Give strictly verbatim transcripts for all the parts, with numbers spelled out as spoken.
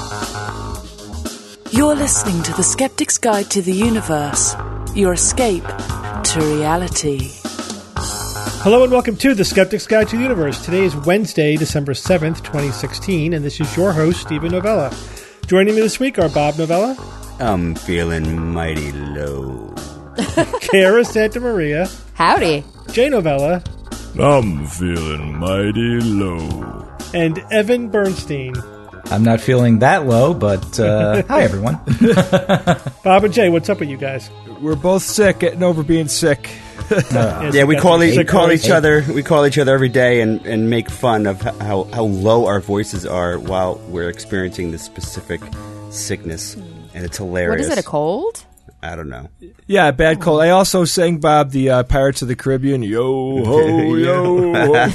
You're listening to The Skeptic's Guide to the Universe, your escape to reality. Hello and welcome to The Skeptic's Guide to the Universe. Today is Wednesday, December seventh, twenty sixteen, and this is your host, Stephen Novella. Joining me this week are Bob Novella. I'm feeling mighty low. Kara Santa Maria. Howdy. Jay Novella. I'm feeling mighty low. And Evan Bernstein. I'm not feeling that low, but uh, hi, everyone. Bob and Jay, what's up with you guys? We're both sick, getting over being sick. Uh, yeah, we call, e- we call each other. We call each other every day and, and make fun of how, how low our voices are while we're experiencing this specific sickness, and it's hilarious. What is it? A cold? I don't know. Yeah, bad cold. I also sang, Bob, the uh, Pirates of the Caribbean. Yo ho yo.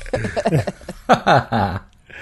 Ho.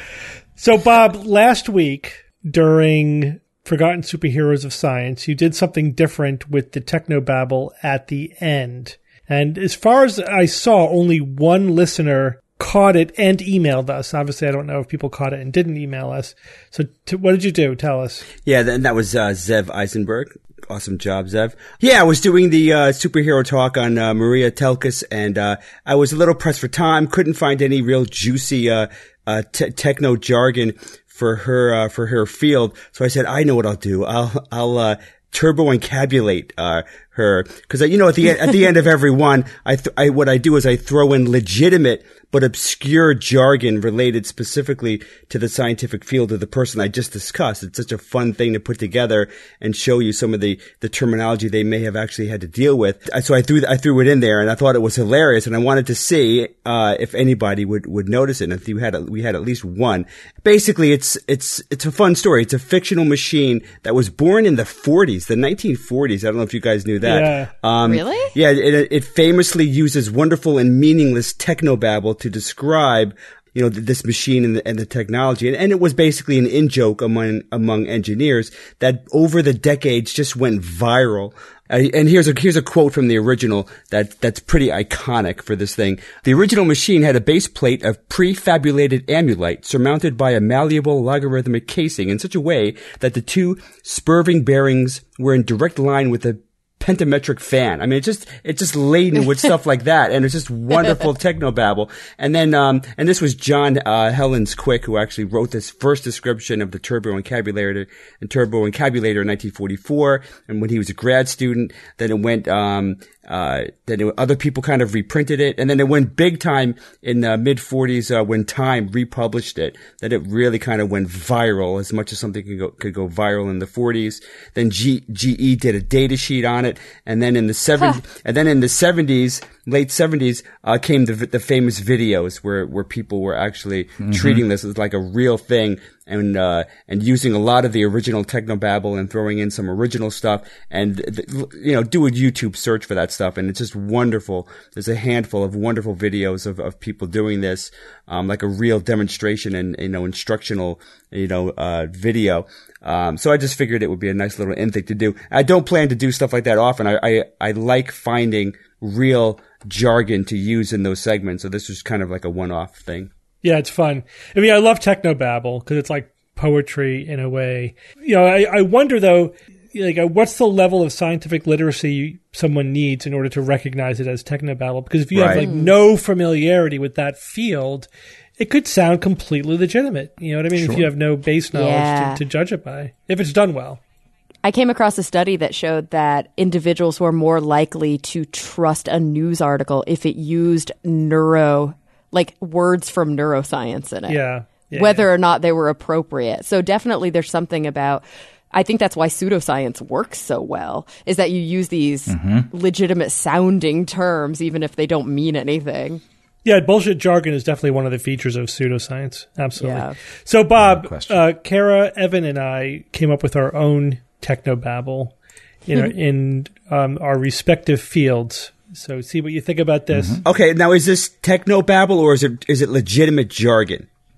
So, Bob, last week during Forgotten Superheroes of Science, you did something different with the Technobabble at the end. And as far as I saw, only one listener caught it and emailed us. Obviously, I don't know if people caught it and didn't email us. So t- what did you do? Tell us. Yeah, and that was uh, Zev Eisenberg. Awesome job, Zev. Yeah, I was doing the uh, superhero talk on uh, Maria Telkis, and uh, I was a little pressed for time. Couldn't find any real juicy uh, uh, te- techno jargon for her uh, for her field. So I said, I know what I'll do. I'll I'll uh, turbo encabulate uh, her, because you know at the at the end of every one, I, th- I what I do is I throw in legitimate but obscure jargon related specifically to the scientific field of the person I just discussed. It's such a fun thing to put together and show you some of the, the terminology they may have actually had to deal with. So I threw, I threw it in there, and I thought it was hilarious, and I wanted to see, uh, if anybody would, would notice it. And if you had, a, we had at least one. Basically, it's, it's, it's a fun story. It's a fictional machine that was born in the forties, the nineteen forties. I don't know if you guys knew that. Yeah. Um, really? Yeah, it, it famously uses wonderful and meaningless technobabble to describe, you know, this machine and the, and the technology. And, and it was basically an in-joke among, among engineers that over the decades just went viral. Uh, and here's a, here's a quote from the original that, that's pretty iconic for this thing. The original machine had a base plate of prefabulated amulite surmounted by a malleable logarithmic casing in such a way that the two spurving bearings were in direct line with the pentametric fan. I mean, it's just, it's just laden with stuff like that. And it's just wonderful technobabble. And then, um, and this was John, uh, Hellens Quick, who actually wrote this first description of the turbo encabulator and turbo encabulator in nineteen forty-four. And when he was a grad student, then it went, um, uh, then it, other people kind of reprinted it. And then it went big time in the mid forties, uh, when Time republished it. Then it really kind of went viral as much as something could go, could go viral in the forties. Then G, GE did a data sheet on it. And then in the seventies, huh. and then in the seventies, late seventies, uh, came the, the famous videos where, where people were actually mm-hmm. treating this as like a real thing and, uh, and using a lot of the original technobabble and throwing in some original stuff and, the, you know, do a YouTube search for that stuff. And it's just wonderful. There's a handful of wonderful videos of, of people doing this, um, like a real demonstration and, you know, instructional, you know, uh, video. Um, so I just figured it would be a nice little in thing to do. I don't plan to do stuff like that often. I, I, I like finding real jargon to use in those segments. So this was kind of like a one-off thing. Yeah, it's fun. I mean, I love technobabble because it's like poetry in a way. You know, I, I wonder though, like, uh, what's the level of scientific literacy someone needs in order to recognize it as technobabble? Because if you right. have like no familiarity with that field, it could sound completely legitimate. You know what I mean? Sure. If you have no base knowledge yeah. to, to judge it by, if it's done well. I came across a study that showed that individuals were more likely to trust a news article if it used neuro, like words from neuroscience in it. Yeah. yeah whether yeah. or not they were appropriate. So definitely there's something about, I think that's why pseudoscience works so well, is that you use these mm-hmm. legitimate sounding terms, even if they don't mean anything. Yeah, bullshit jargon is definitely one of the features of pseudoscience. Absolutely. Yeah. So, Bob, No uh, Kara, Evan, and I came up with our own technobabble in our, in um, our respective fields. So, see what you think about this. Mm-hmm. Okay, now is this technobabble or is it is it legitimate jargon?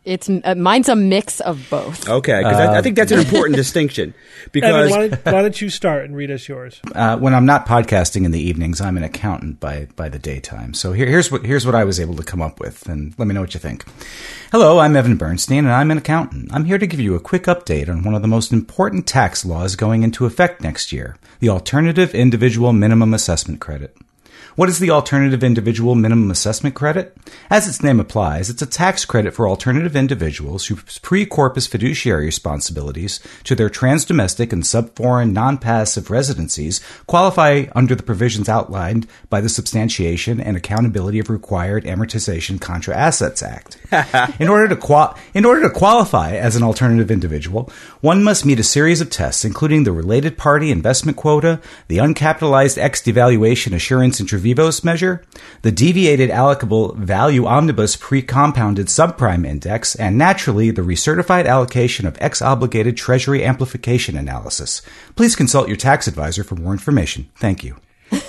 It's uh, mine's a mix of both. Okay, because uh, I, I think that's an important distinction. Because Evan, why, don't, why don't you start and read us yours? Uh, when I'm not podcasting in the evenings, I'm an accountant by by the daytime. So here, here's what here's what I was able to come up with, and let me know what you think. Hello, I'm Evan Bernstein, and I'm an accountant. I'm here to give you a quick update on one of the most important tax laws going into effect next year: the Alternative Individual Minimum Assessment Credit. What is the Alternative Individual Minimum Assessment Credit? As its name implies, it's a tax credit for alternative individuals whose pre-corpus fiduciary responsibilities to their trans-domestic and sub-foreign non-passive residencies qualify under the provisions outlined by the Substantiation and Accountability of Required Amortization Contra Assets Act. In order to qual- in order to qualify as an alternative individual, one must meet a series of tests, including the related party investment quota, the uncapitalized X devaluation assurance intra vivos measure, the deviated allocable value omnibus pre-compounded subprime index, and naturally the recertified allocation of X obligated treasury amplification analysis. Please consult your tax advisor for more information. Thank you.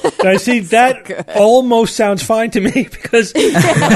I see that so almost sounds fine to me because I,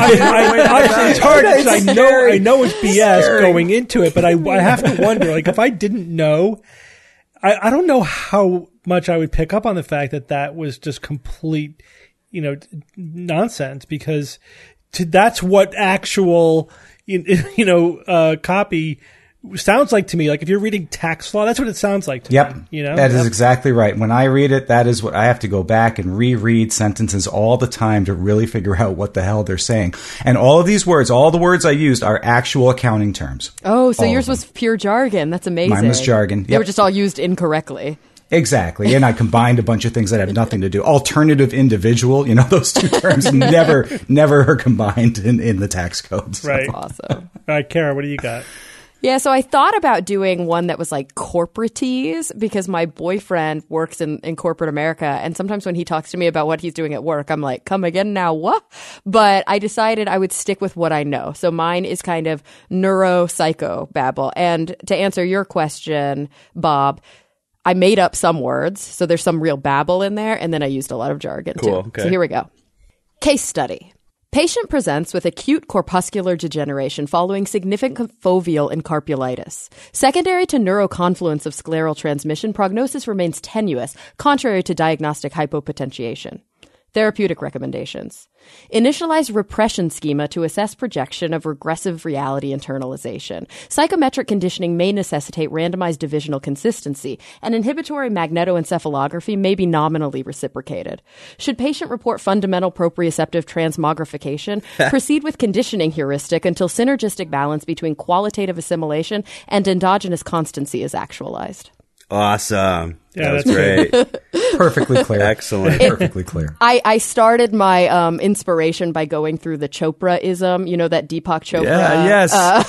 I, I, obviously it's hard because I know I know it's B S going into it, but I, I have to wonder, like, if I didn't know, I, I don't know how much I would pick up on the fact that that was just complete, you know, nonsense, because to, that's what actual, you know, uh, copy sounds like to me. Like if you're reading tax law, that's what it sounds like to yep. me. You know, that yep. is exactly right. When I read it, that is what I have to go back and reread sentences all the time to really figure out what the hell they're saying. And all of these words, all the words I used are actual accounting terms. Oh, so all yours was pure jargon. That's amazing. Mine was jargon. They yep. were just all used incorrectly. Exactly. And I combined a bunch of things that had nothing to do. Alternative individual, you know, those two terms never, never are combined in, in the tax code. So. Right. That's awesome. All right, Kara, what do you got? Yeah, so I thought about doing one that was like corporatese because my boyfriend works in, in corporate America. And sometimes when he talks to me about what he's doing at work, I'm like, come again now, what? But I decided I would stick with what I know. So mine is kind of neuropsycho babble. And to answer your question, Bob, I made up some words. So there's some real babble in there. And then I used a lot of jargon cool, too. okay. So here we go. Case study. Patient presents with acute corpuscular degeneration following significant foveal encarpulitis. Secondary to neuroconfluence of scleral transmission, prognosis remains tenuous, contrary to diagnostic hypopotentiation. Therapeutic recommendations. Initialize repression schema to assess projection of regressive reality internalization. Psychometric conditioning may necessitate randomized divisional consistency, and inhibitory magnetoencephalography may be nominally reciprocated. Should patient report fundamental proprioceptive transmogrification, proceed with conditioning heuristic until synergistic balance between qualitative assimilation and endogenous constancy is actualized. Awesome. Yeah, that was that's great. Perfectly clear. Excellent. Perfectly clear. I, I started my um, inspiration by going through the Chopra-ism, you know, that Deepak Chopra Yeah, yes. uh,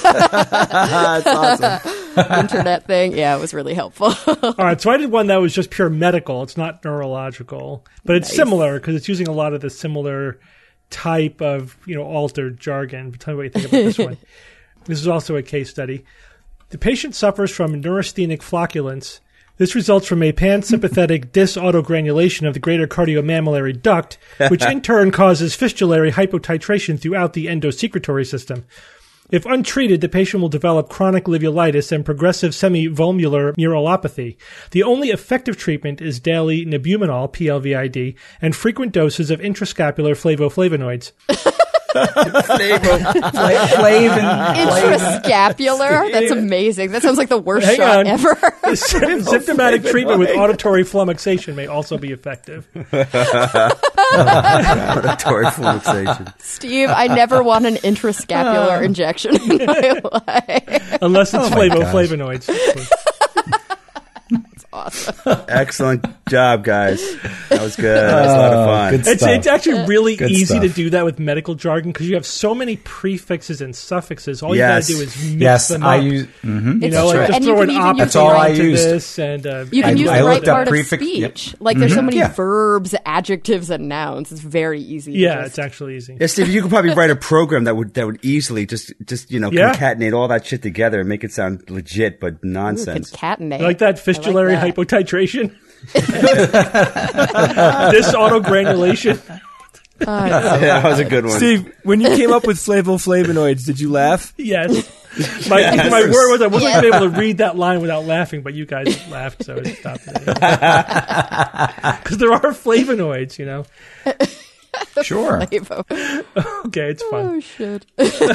That's awesome. internet thing. Yeah, it was really helpful. All right, so I did one that was just pure medical. It's not neurological, but it's Nice. similar because it's using a lot of the similar type of, you know, altered jargon. But tell me what you think about this one. This is also a case study. The patient suffers from neurasthenic flocculence. This results from a pansympathetic dysautogranulation of the greater cardiomammillary duct, which in turn causes fistulary hypotitration throughout the endosecretory system. If untreated, the patient will develop chronic livulitis and progressive semi-vulvular neuropathy. The only effective treatment is daily nabuminol, P L V I D, and frequent doses of intrascapular flavoflavonoids. Intrascapular? That's amazing. That sounds like the worst Hang shot on. ever. Symptomatic treatment with auditory flummoxation may also be effective. Auditory flummoxation. Steve, I never want an intrascapular injection in my life. Unless it's Oh my flavoflavonoids. Awesome. Excellent job, guys. That was good. That was a lot of fun. good It's, stuff. it's actually really Good easy to stuff. do that with medical jargon because you have so many prefixes and suffixes. All Yes. you got to do is mix Yes, them I up. use. mhm. You It's know, like true. just And you throw can an even use opposite That's all I to used. this, and uh, You can I- use I the right looked up part of prefix- speech. yep. Like there's so many Yeah. verbs, adjectives, and nouns. It's very easy. to yeah, just- it's actually easy. Yeah, Steve, you could probably write a program that would that would easily just just you know Yeah. concatenate all that shit together and make it sound legit but Ooh, nonsense. concatenate. You like that fistulary I like that. hypotitration? This autogranulation. Oh, it's so that was a good one. Steve, when you came up with flavoflavonoids, did you laugh? Yes. My, Yes. my word was I wasn't Yes. going to be able to read that line without laughing, but you guys laughed, so I stopped it. Because there are flavonoids, you know. Sure. Okay, it's fun. Oh, shit.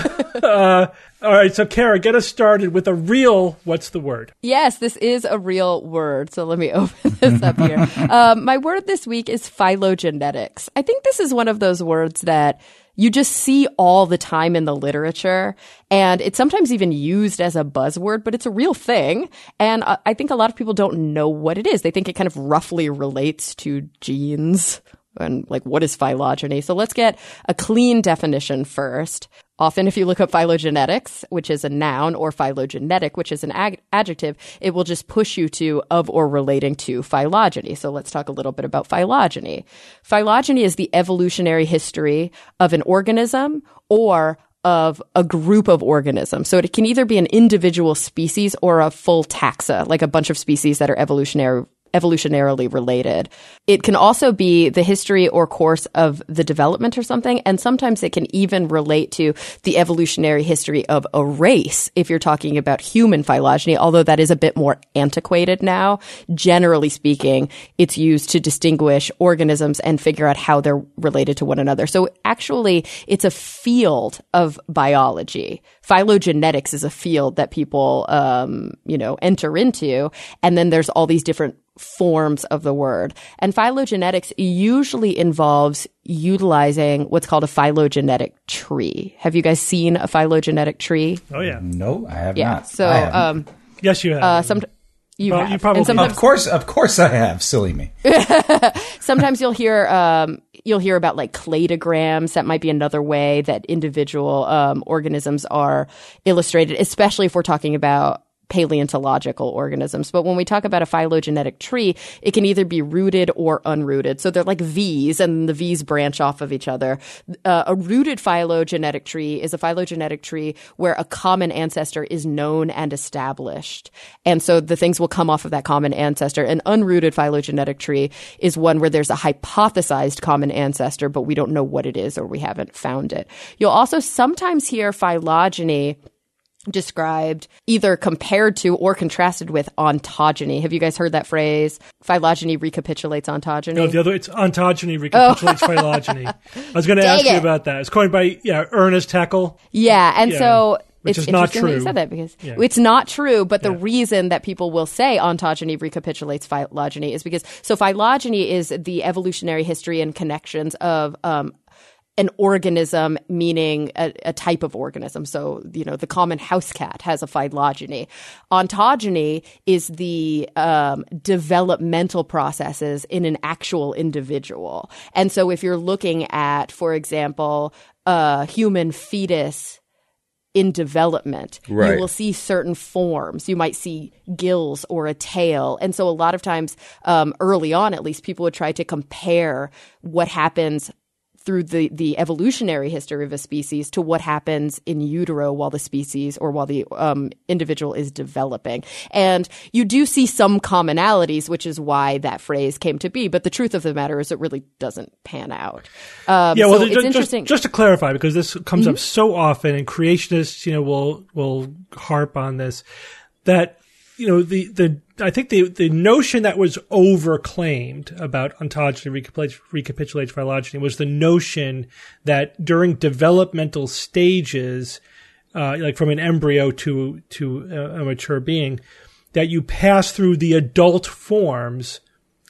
Uh, all right, so Kara, get us started with a real what's the word? Yes, this is a real word. So let me open this up here. Um, my word this week is phylogenetics. I think this is one of those words that you just see all the time in the literature, and it's sometimes even used as a buzzword, but it's a real thing. And I I think a lot of people don't know what it is. They think it kind of roughly relates to genes and like what is phylogeny. So let's get a clean definition first. Often if you look up phylogenetics, which is a noun, or phylogenetic, which is an ag- adjective, it will just push you to of or relating to phylogeny. So let's talk a little bit about phylogeny. Phylogeny is the evolutionary history of an organism or of a group of organisms. So it can either be an individual species or a full taxa, like a bunch of species that are evolutionary evolutionarily related. It can also be the history or course of the development or something, and sometimes it can even relate to the evolutionary history of a race if you're talking about human phylogeny, although that is a bit more antiquated now. Generally speaking, it's used to distinguish organisms and figure out how they're related to one another. So actually, it's a field of biology. Phylogenetics is a field that people, um, you know, enter into, and then there's all these different forms of the word. And phylogenetics usually involves utilizing what's called a phylogenetic tree. Have you guys seen a phylogenetic tree? Oh, yeah. No, I have Yeah. not. So, I haven't. um, Yes, you have. uh, some you Well, have. you probably and sometimes, of course, of course, I have. Silly me. sometimes you'll hear um, you'll hear about like cladograms. That might be another way that individual um, organisms are illustrated, especially if we're talking about paleontological organisms. But when we talk about a phylogenetic tree, it can either be rooted or unrooted. So they're like V's, and the V's branch off of each other. Uh, a rooted phylogenetic tree is a phylogenetic tree where a common ancestor is known and established. And so the things will come off of that common ancestor. An unrooted phylogenetic tree is one where there's a hypothesized common ancestor, but we don't know what it is or we haven't found it. You'll also sometimes hear phylogeny described either compared to or contrasted with ontogeny. Have you guys heard that phrase? Phylogeny recapitulates ontogeny. No, the other, it's ontogeny recapitulates phylogeny. I was going to Dang ask you it. about that. It's coined by, yeah, Ernest Haeckel. Yeah, and Yeah, so which it's is not interesting that you true. said that because Yeah. it's not true. But the Yeah. reason that people will say ontogeny recapitulates phylogeny is because so phylogeny is the evolutionary history and connections of um, an organism, meaning a, a type of organism. So, you know, the common house cat has a phylogeny. Ontogeny is the um, developmental processes in an actual individual. And so if you're looking at, for example, a human fetus in development, Right. you will see certain forms. You might see gills or a tail. And so a lot of times, um, early on at least, people would try to compare what happens through the, the evolutionary history of a species to what happens in utero while the species or while the um, individual is developing. And you do see some commonalities, which is why that phrase came to be. But the truth of the matter is it really doesn't pan out. Um, Yeah, well, so ju- it's just, interesting. just to clarify, because this comes Mm-hmm. up so often, and creationists, you know, will will harp on this, that you know the the I think the the notion that was overclaimed about ontogeny recapitulates, recapitulates phylogeny was the notion that during developmental stages, uh, like from an embryo to to a, a mature being, that you pass through the adult forms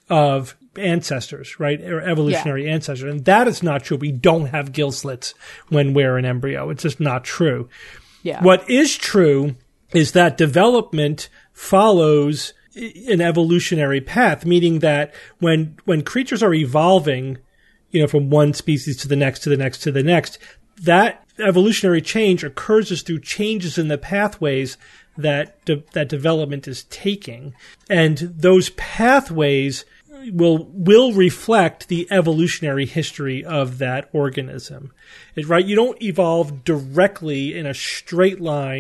of ancestors, right? Or evolutionary Yeah. ancestors. And that is not true. We don't have gill slits when we're an embryo. It's just not true. Yeah. What is true is that development follows an evolutionary path, meaning that when, when creatures are evolving, you know, from one species to the next, to the next, to the next, that evolutionary change occurs as through changes in the pathways that de- that development is taking. And those pathways will will reflect the evolutionary history of that organism. It, right? You don't evolve directly in a straight line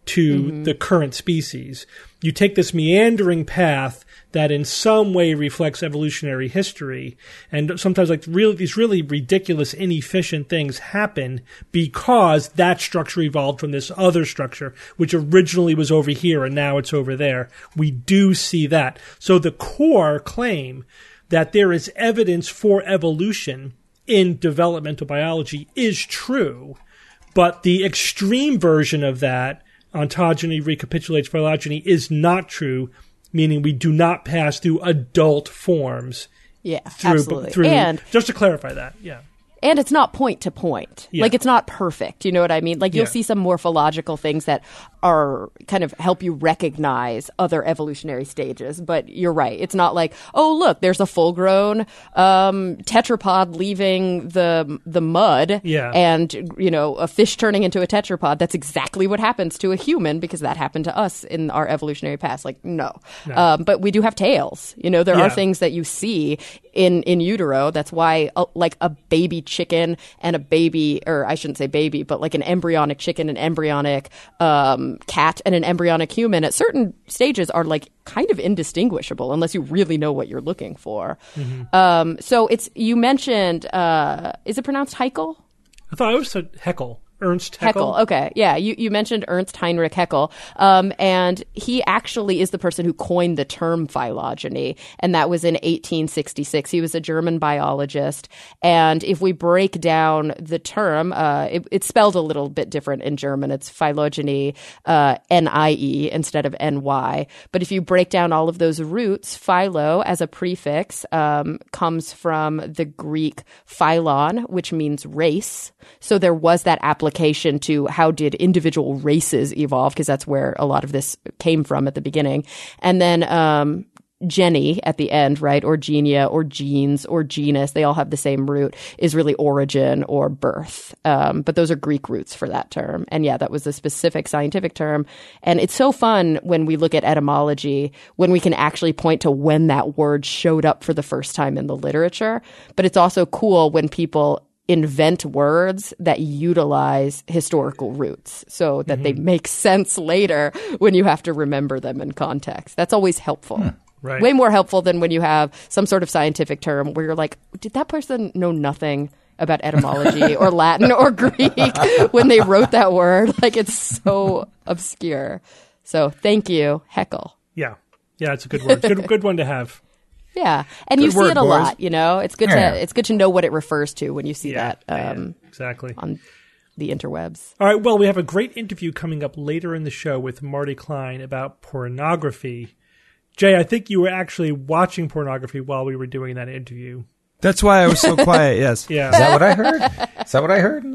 to Mm-hmm. the current species. You take this meandering path that in some way reflects evolutionary history, and sometimes like really these really ridiculous, inefficient things happen because that structure evolved from this other structure, which originally was over here and now it's over there. We do see that. So the core claim that there is evidence for evolution in developmental biology is true, but the extreme version of that, ontogeny recapitulates phylogeny, is not true, meaning we do not pass through adult forms. Yeah, through, absolutely. Through, and just to clarify that, yeah. And it's not point to point. Yeah. Like, it's not perfect. You know what I mean? Like, you'll Yeah. see some morphological things that are kind of help you recognize other evolutionary stages. But you're right. It's not like, oh, look, there's a full-grown um, tetrapod leaving the the mud Yeah. and, you know, a fish turning into a tetrapod. That's exactly what happens to a human because that happened to us in our evolutionary past. Like, no. No. Um, but we do have tails. You know, there Yeah. are things that you see in, in utero. That's why, uh, like, a baby chicken and a baby, or I shouldn't say baby, but like an embryonic chicken, an embryonic um, cat, and an embryonic human at certain stages are like kind of indistinguishable unless you really know what you're looking for. Mm-hmm. Um, so it's, you mentioned, uh, is it pronounced Haeckel? I thought I always said Haeckel. Ernst Haeckel. Haeckel. Okay. Yeah. You, you mentioned Ernst Heinrich Haeckel. Um, and he actually is the person who coined the term phylogeny. And that was in eighteen sixty-six. He was a German biologist. And if we break down the term, uh, it, it's spelled a little bit different in German. It's phylogeny, uh, N I E instead of N Y. But if you break down all of those roots, philo as a prefix, um, comes from the Greek phylon, which means race. So there was that application application to how did individual races evolve, because that's where a lot of this came from at the beginning. And then um, Jenny at the end, right, or genia, or genes, or genus, they all have the same root, is really origin or birth. Um, but those are Greek roots for that term. And yeah, that was a specific scientific term. And it's so fun when we look at etymology, when we can actually point to when that word showed up for the first time in the literature. But it's also cool when people invent words that utilize historical roots so that mm-hmm. they make sense later when you have to remember them in context. That's always helpful. Hmm. Right. Way more helpful than when you have some sort of scientific term where you're like, did that person know nothing about etymology or Latin or Greek when they wrote that word? Like, it's so obscure. So thank you, Haeckel. Yeah. Yeah, it's a good word. Good, good one to have. Yeah, and Good you see word, it a boys. lot. You know, it's good Yeah. to it's good to know what it refers to when you see Yeah, that um, yeah, exactly. on the interwebs. All right, well, we have a great interview coming up later in the show with Marty Klein about pornography. Jay, I think you were actually watching pornography while we were doing that interview. That's why I was so quiet, yes. Yeah. Is that what I heard? Is that what I heard?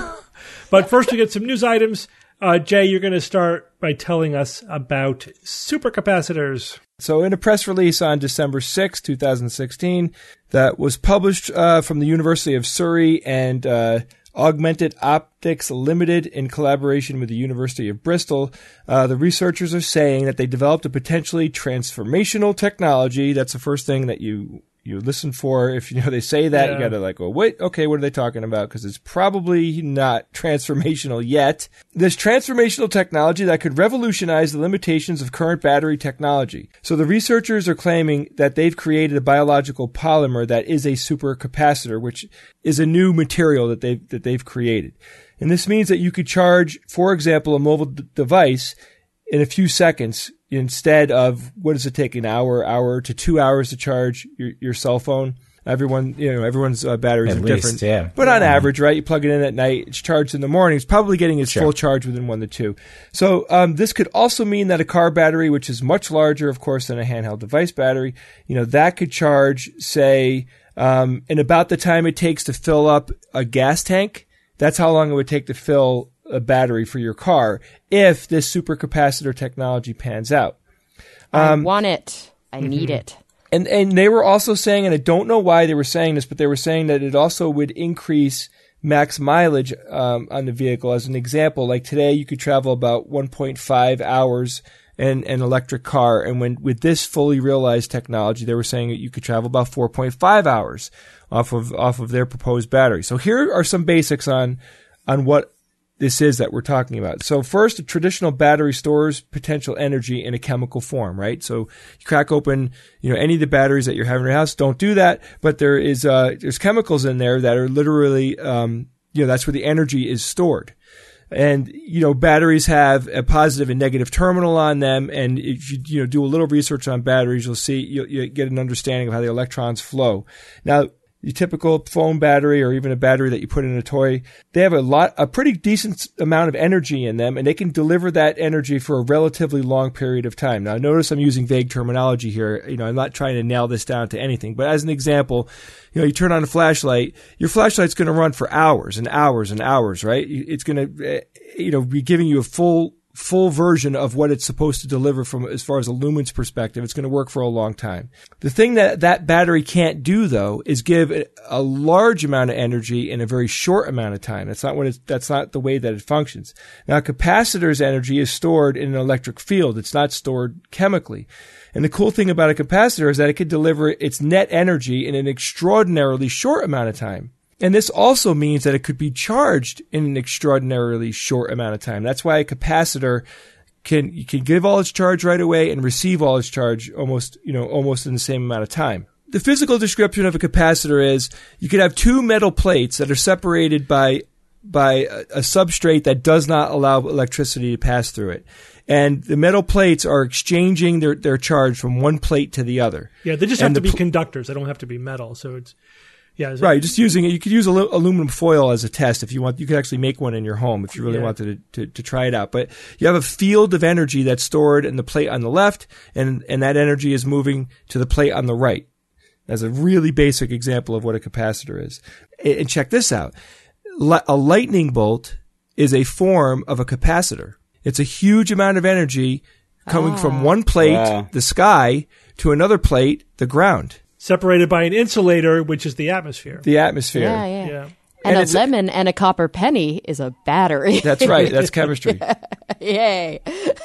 But first, we get some news items. Uh, Jay, you're going to start by telling us about supercapacitors. So in a press release on December sixth, twenty sixteen, that was published uh, from the University of Surrey and uh, Augmented Optics Limited in collaboration with the University of Bristol, uh, the researchers are saying that they developed a potentially transformational technology. That's the first thing that you you listen for. If you know they say that, Yeah. you got to like, well, wait, okay, what are they talking about? Because it's probably not transformational yet. This transformational technology that could revolutionize the limitations of current battery technology. So the researchers are claiming that they've created a biological polymer that is a supercapacitor, which is a new material that they've that they've created. And this means that you could charge, for example, a mobile d- device in a few seconds instead of, what does it take, an hour, hour to two hours to charge your, your cell phone? Everyone, you know, everyone's uh, batteries At are least, different. yeah. But on Yeah. average, right, you plug it in at night, it's charged in the morning, it's probably getting its Sure. full charge within one to two. So um, this could also mean that a car battery, which is much larger, of course, than a handheld device battery, you know, that could charge, say, um, in about the time it takes to fill up a gas tank. That's how long it would take to fill a battery for your car if this supercapacitor technology pans out. I want it. I need it. And and they were also saying, and I don't know why they were saying this, but they were saying that it also would increase max mileage um, on the vehicle. As an example, like today you could travel about one point five hours in an electric car, and when with this fully realized technology, they were saying that you could travel about four point five hours off of off of their proposed battery. So here are some basics on on what this is that we're talking about. So first, a traditional battery stores potential energy in a chemical form, right? So you crack open, you know, any of the batteries that you're having in your house. Don't do that. But there is, uh, there's chemicals in there that are literally, um, you know, that's where the energy is stored. And, you know, batteries have a positive and negative terminal on them. And if you, you know, do a little research on batteries, you'll see, you'll, you'll get an understanding of how the electrons flow. Now, your typical phone battery or even a battery that you put in a toy, they have a lot, a pretty decent amount of energy in them, and they can deliver that energy for a relatively long period of time. Now, notice I'm using vague terminology here. You know, I'm not trying to nail this down to anything, but as an example, you know, you turn on a flashlight, your flashlight's going to run for hours and hours and hours, right? It's going to, you know, be giving you a full full version of what it's supposed to deliver from as far as a lumen's perspective. It's going to work for a long time. The thing that that battery can't do, though, is give a large amount of energy in a very short amount of time. That's not what it's, that's not the way that it functions. Now, a capacitor's energy is stored in an electric field. It's not stored chemically. And the cool thing about a capacitor is that it can deliver its net energy in an extraordinarily short amount of time. And this also means that it could be charged in an extraordinarily short amount of time. That's why a capacitor can, you can give all its charge right away and receive all its charge almost, you know, almost in the same amount of time. The physical description of a capacitor is you could have two metal plates that are separated by, by a, a substrate that does not allow electricity to pass through it. And the metal plates are exchanging their, their charge from one plate to the other. Yeah, they just and have to the be pl- conductors. They don't have to be metal. So it's, yeah. Is right. It, just using it. You could use alu- aluminum foil as a test if you want. You could actually make one in your home if you really yeah. wanted to, to, to try it out. But you have a field of energy that's stored in the plate on the left, and, and that energy is moving to the plate on the right. That's a really basic example of what a capacitor is. And check this out. A lightning bolt is a form of a capacitor. It's a huge amount of energy coming ah. from one plate, wow. the sky, to another plate, the ground. Separated by an insulator, which is the atmosphere. The atmosphere. Yeah, yeah. yeah. And, and a lemon and a copper penny is a battery. That's right. That's chemistry. Yay.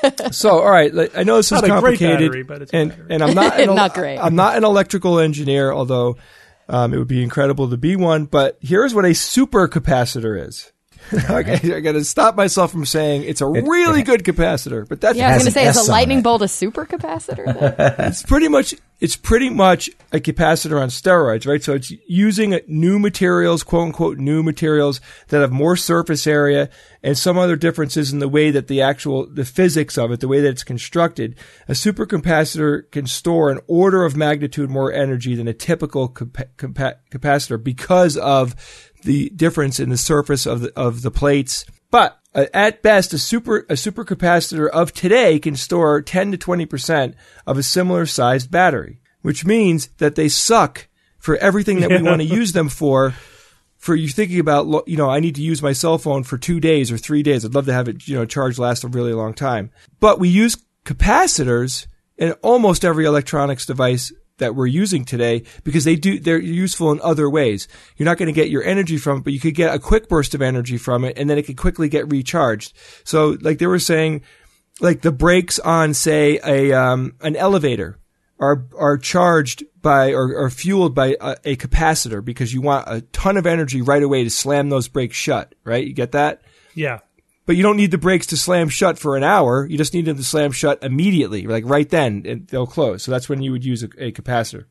So, all right. I know this not is a complicated. Great battery, but it's a and, battery. and I'm not, an, not great. I'm not an electrical engineer, although um, it would be incredible to be one. But here's what a supercapacitor is. Okay, I got to stop myself from saying it's a really good capacitor, but that's yeah. I was going to say, S is a lightning it. bolt a supercapacitor? Then? It's pretty much it's pretty much a capacitor on steroids, right? So it's using new materials, quote unquote, new materials that have more surface area and some other differences in the way that the actual the physics of it, the way that it's constructed. A supercapacitor can store an order of magnitude more energy than a typical capa- capa- capacitor because of the difference in the surface of the, of the plates. But uh, at best, a super, a supercapacitor of today can store ten to twenty percent of a similar sized battery, which means that they suck for everything that we want to use them for. For you thinking about, you know, I need to use my cell phone for two days or three days. I'd love to have it, you know, charged last a really long time. But we use capacitors in almost every electronics device that we're using today because they do, they're useful in other ways. You're not going to get your energy from it, but you could get a quick burst of energy from it and then it could quickly get recharged. So like they were saying, like the brakes on, say, a, um, an elevator are, are charged by or are fueled by a, a capacitor because you want a ton of energy right away to slam those brakes shut, right? You get that? Yeah. But you don't need the brakes to slam shut for an hour. You just need them to slam shut immediately, like right then, and they'll close. So that's when you would use a, a capacitor.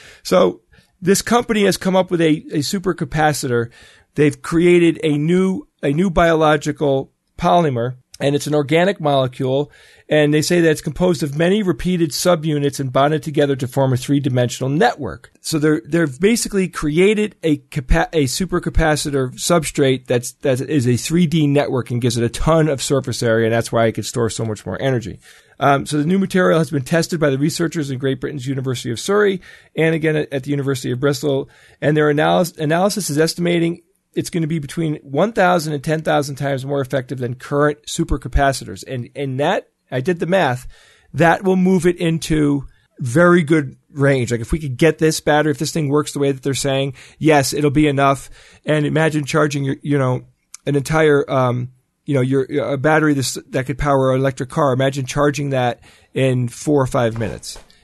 So this company has come up with a, a supercapacitor. They've created a new a new biological polymer, and it's an organic molecule. And they say that it's composed of many repeated subunits and bonded together to form a three-dimensional network. So they're, they've basically created a capa- a supercapacitor substrate that's, that is a three D network and gives it a ton of surface area, and that's why it can store so much more energy. Um, so the new material has been tested by the researchers in Great Britain's University of Surrey and again at, at the University of Bristol, and their analysis, analysis is estimating it's going to be between one thousand and ten thousand times more effective than current supercapacitors. And, and that, I did the math, that will move it into very good range. Like if we could get this battery, if this thing works the way that they're saying, yes, it'll be enough. And imagine charging your, you know, an entire, um, you know, your, a battery this, that could power an electric car. Imagine charging that in four or five minutes.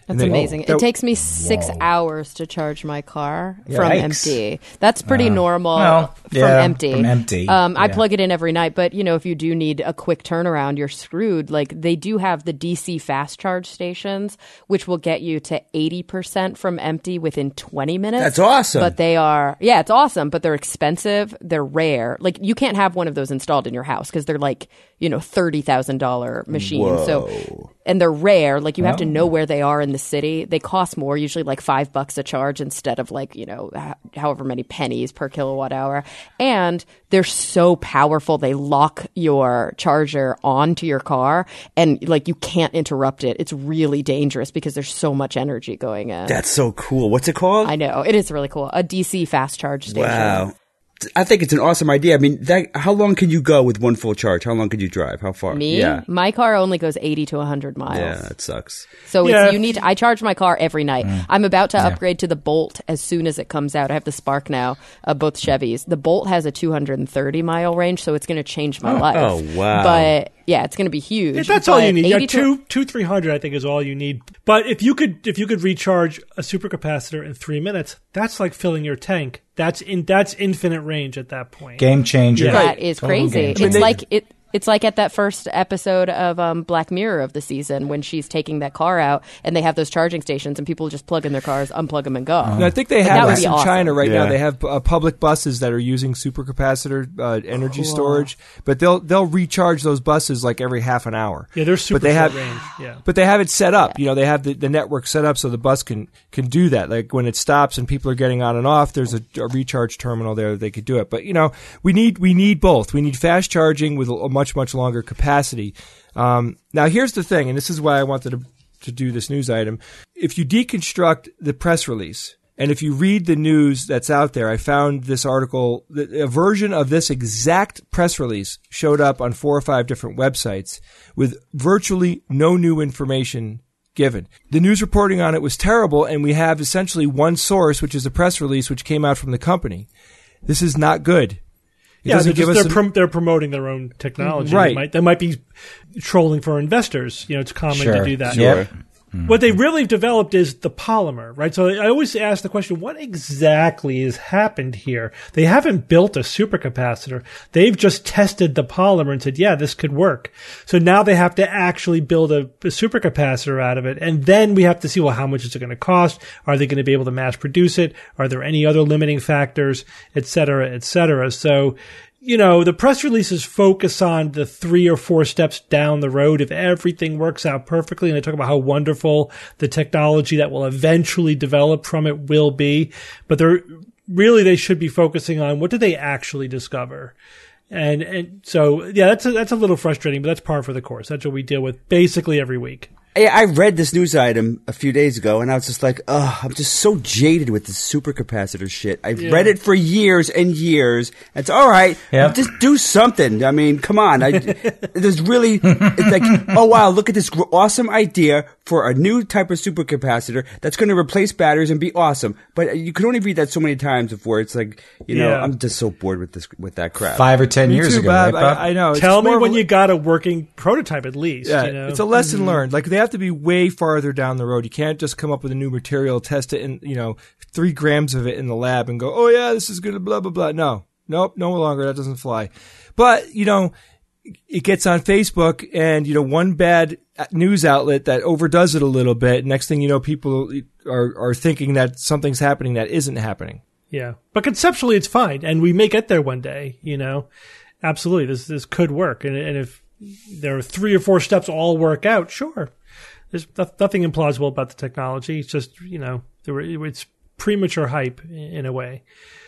That's they- amazing. that- It takes me six Whoa. hours to charge my car from Yikes. empty. That's pretty normal well, from yeah, empty. from empty, Um, I yeah. plug it in every night, but you know, if you do need a quick turnaround, you're screwed. Like they do have the D C fast charge stations, which will get you to eighty percent from empty within twenty minutes. That's awesome. But they are, yeah, it's awesome, but they're expensive. They're rare. Like you can't have one of those installed in your house because they're like, you know, thirty thousand dollars machines. So, and they're rare. Like you have to know where they are in the city. They cost more, usually like five bucks a charge instead of like, you know, h- however many pennies per kilowatt hour. And they're so powerful. They lock your charger onto your car and like you can't interrupt it. It's really dangerous because there's so much energy going in. That's so cool. What's it called? I know. It is really cool. A D C fast charge station. Wow. I think it's an awesome idea. I mean, that, how long can you go with one full charge? How long could you drive? How far? Me? Yeah. My car only goes eighty to one hundred miles. Yeah, that sucks. So Yeah. it's, you need. To, I charge my car every night. I'm about to upgrade to the Bolt as soon as it comes out. I have the Spark now, uh, both Chevys. The Bolt has a two hundred thirty mile range, so it's going to change my life. Oh, wow. But yeah, it's going to be huge. Yeah, that's all But you need. Yeah, eighty to- two, two, three hundred, I think, is all you need. But if you could, if you could recharge a supercapacitor in three minutes, that's like filling your tank. That's in, that's infinite range at that point. Game changer. Yeah. That is Total crazy. game It's changer. like it. It's like at that first episode of um, Black Mirror of the season when she's taking that car out and they have those charging stations and people just plug in their cars, unplug them, and go. And I think they Like, have that would this be in awesome. China right Yeah. now. They have uh, public buses that are using supercapacitor uh, energy storage, but they'll they'll recharge those buses like every half an hour. Yeah, they're super but they short have, range. Yeah. But they have it set up. You know, they have the, the network set up so the bus can can do that. Like when it stops and people are getting on and off, there's a, a recharge terminal there that they could do it. But you know, we need we need both. We need fast charging with a, a much much longer capacity. Um, now, here's the thing, and this is why I wanted to to do this news item. If you deconstruct the press release, and if you read the news that's out there, I found this article, a version of this exact press release showed up on four or five different websites with virtually no new information given. The news reporting on it was terrible, and we have essentially one source, which is a press release which came out from the company. This is not good. It Yeah, doesn't they're, give just, us they're, an- prom- they're promoting their own technology. Right. They might, they might be trolling for investors. You know, it's common Sure. to do that. Yep. What they really developed is the polymer, right? So I always ask the question, what exactly has happened here? They haven't built a supercapacitor. They've just tested the polymer and said, yeah, this could work. So now they have to actually build a, a supercapacitor out of it. And then we have to see, well, how much is it going to cost? Are they going to be able to mass produce it? Are there any other limiting factors, et cetera, et cetera? So, you know, the press releases focus on the three or four steps down the road if everything works out perfectly. And they talk about how wonderful the technology that will eventually develop from it will be. But they're really, they should be focusing on what did they actually discover? And, and so, yeah, that's a, that's a little frustrating, but that's par for the course. That's what we deal with basically every week. I, I read this news item a few days ago, and I was just like, ugh, I'm just so jaded with this supercapacitor shit. I've Yeah. read it for years and years. It's all right. Yep. Just do something. I mean, come on. I, there's really, it's like, oh, wow, look at this gr- awesome idea for a new type of supercapacitor that's going to replace batteries and be awesome. But you can only read that so many times before it's like, you know, Yeah. I'm just so bored with this, with that crap. Five or ten Me years too, ago, Bob. right, Bob? I, I know. It's Tell more me of when a- you got a working prototype at least. Yeah, you know? it's a lesson learned. Like they have to be way farther down the road. You can't just come up with a new material, test it in, you know, three grams of it in the lab and go, oh yeah, this is good, blah, blah, blah. No, nope, no longer. That doesn't fly. But, you know, it gets on Facebook and, you know, one bad news outlet that overdoes it a little bit. Next thing you know, people are, are thinking that something's happening that isn't happening. Yeah. But conceptually, it's fine. And we may get there one day, you know. Absolutely. This this could work. And, and if there are three or four steps all work out, sure. There's no- nothing implausible about the technology. It's just, you know, there were, it's premature hype in, in a way.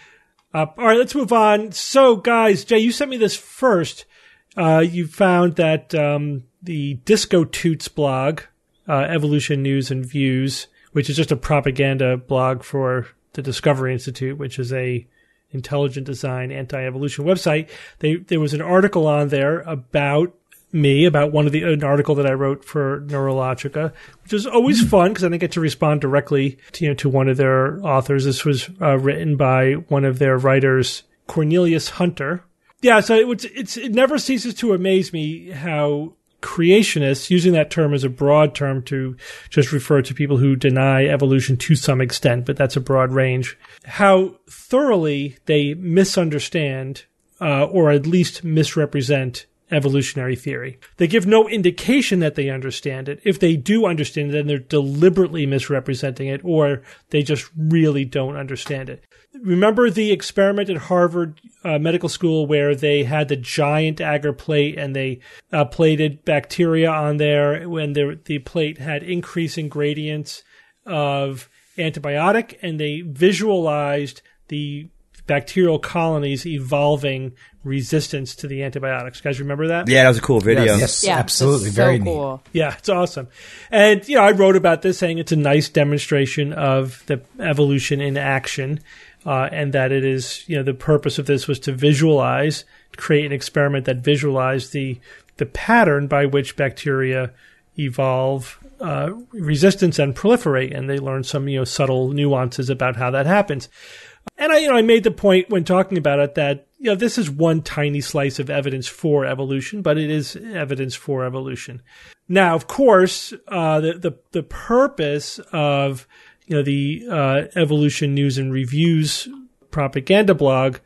Uh, all right, let's move on. So, guys, Jay, you sent me this first. Uh, you found that um, the Disco Toots blog, uh, Evolution News and Views, which is just a propaganda blog for the Discovery Institute, which is a intelligent design anti-evolution website. They, there was an article on there about me, about one of the an article that I wrote for Neurologica, which is always fun because I didn't get to respond directly to, you know, to one of their authors. This was uh, written by one of their writers, Cornelius Hunter. Yeah, so it, was, it's, it never ceases to amaze me how creationists, using that term as a broad term to just refer to people who deny evolution to some extent, but that's a broad range, how thoroughly they misunderstand uh, or at least misrepresent evolutionary theory. They give no indication that they understand it. If they do understand it, then they're deliberately misrepresenting it, or they just really don't understand it. Remember the experiment at Harvard uh, Medical School where they had the giant agar plate and they uh, plated bacteria on there when the, the plate had increasing gradients of antibiotic, and they visualized the bacterial colonies evolving resistance to the antibiotics. You guys remember that? Yeah, that was a cool video. Yes, yes, Yeah, absolutely. that's Very so neat. cool. Yeah, it's awesome. And, you know, I wrote about this saying it's a nice demonstration of the evolution in action, uh, and that it is, you know, the purpose of this was to visualize, create an experiment that visualized the the pattern by which bacteria evolve uh, resistance and proliferate, and they learn some, you know, subtle nuances about how that happens. And I, you know, I made the point when talking about it that, you know, this is one tiny slice of evidence for evolution, but it is evidence for evolution. Now, of course, uh, the, the, the purpose of, you know, the, uh, Evolution News and Reviews propaganda blog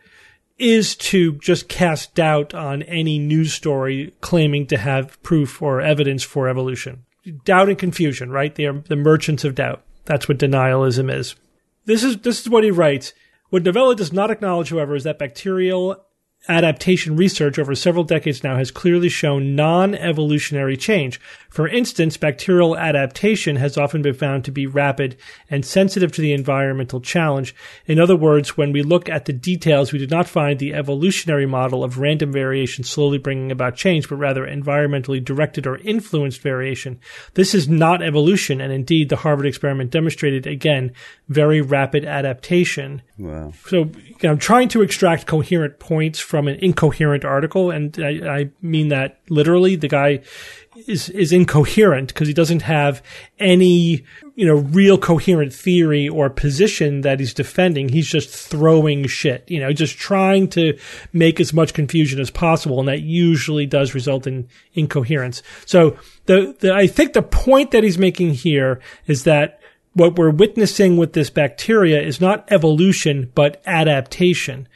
is to just cast doubt on any news story claiming to have proof or evidence for evolution. Doubt and confusion, right? They are the merchants of doubt. That's what denialism is. This is, this is what he writes. What Novella does not acknowledge, however, is that bacterial adaptation research over several decades now has clearly shown non-evolutionary change. For instance, bacterial adaptation has often been found to be rapid and sensitive to the environmental challenge. In other words, when we look at the details, we did not find the evolutionary model of random variation slowly bringing about change, but rather environmentally directed or influenced variation. This is not evolution, and indeed the Harvard experiment demonstrated, again, very rapid adaptation. Wow. So you know, I'm trying to extract coherent points from an incoherent article, and I, I mean that literally. The guy is is incoherent because he doesn't have any, you know, real coherent theory or position that he's defending. He's just throwing shit, you know, just trying to make as much confusion as possible, and that usually does result in incoherence. So the, the I think the point that he's making here is that what we're witnessing with this bacteria is not evolution, but adaptation.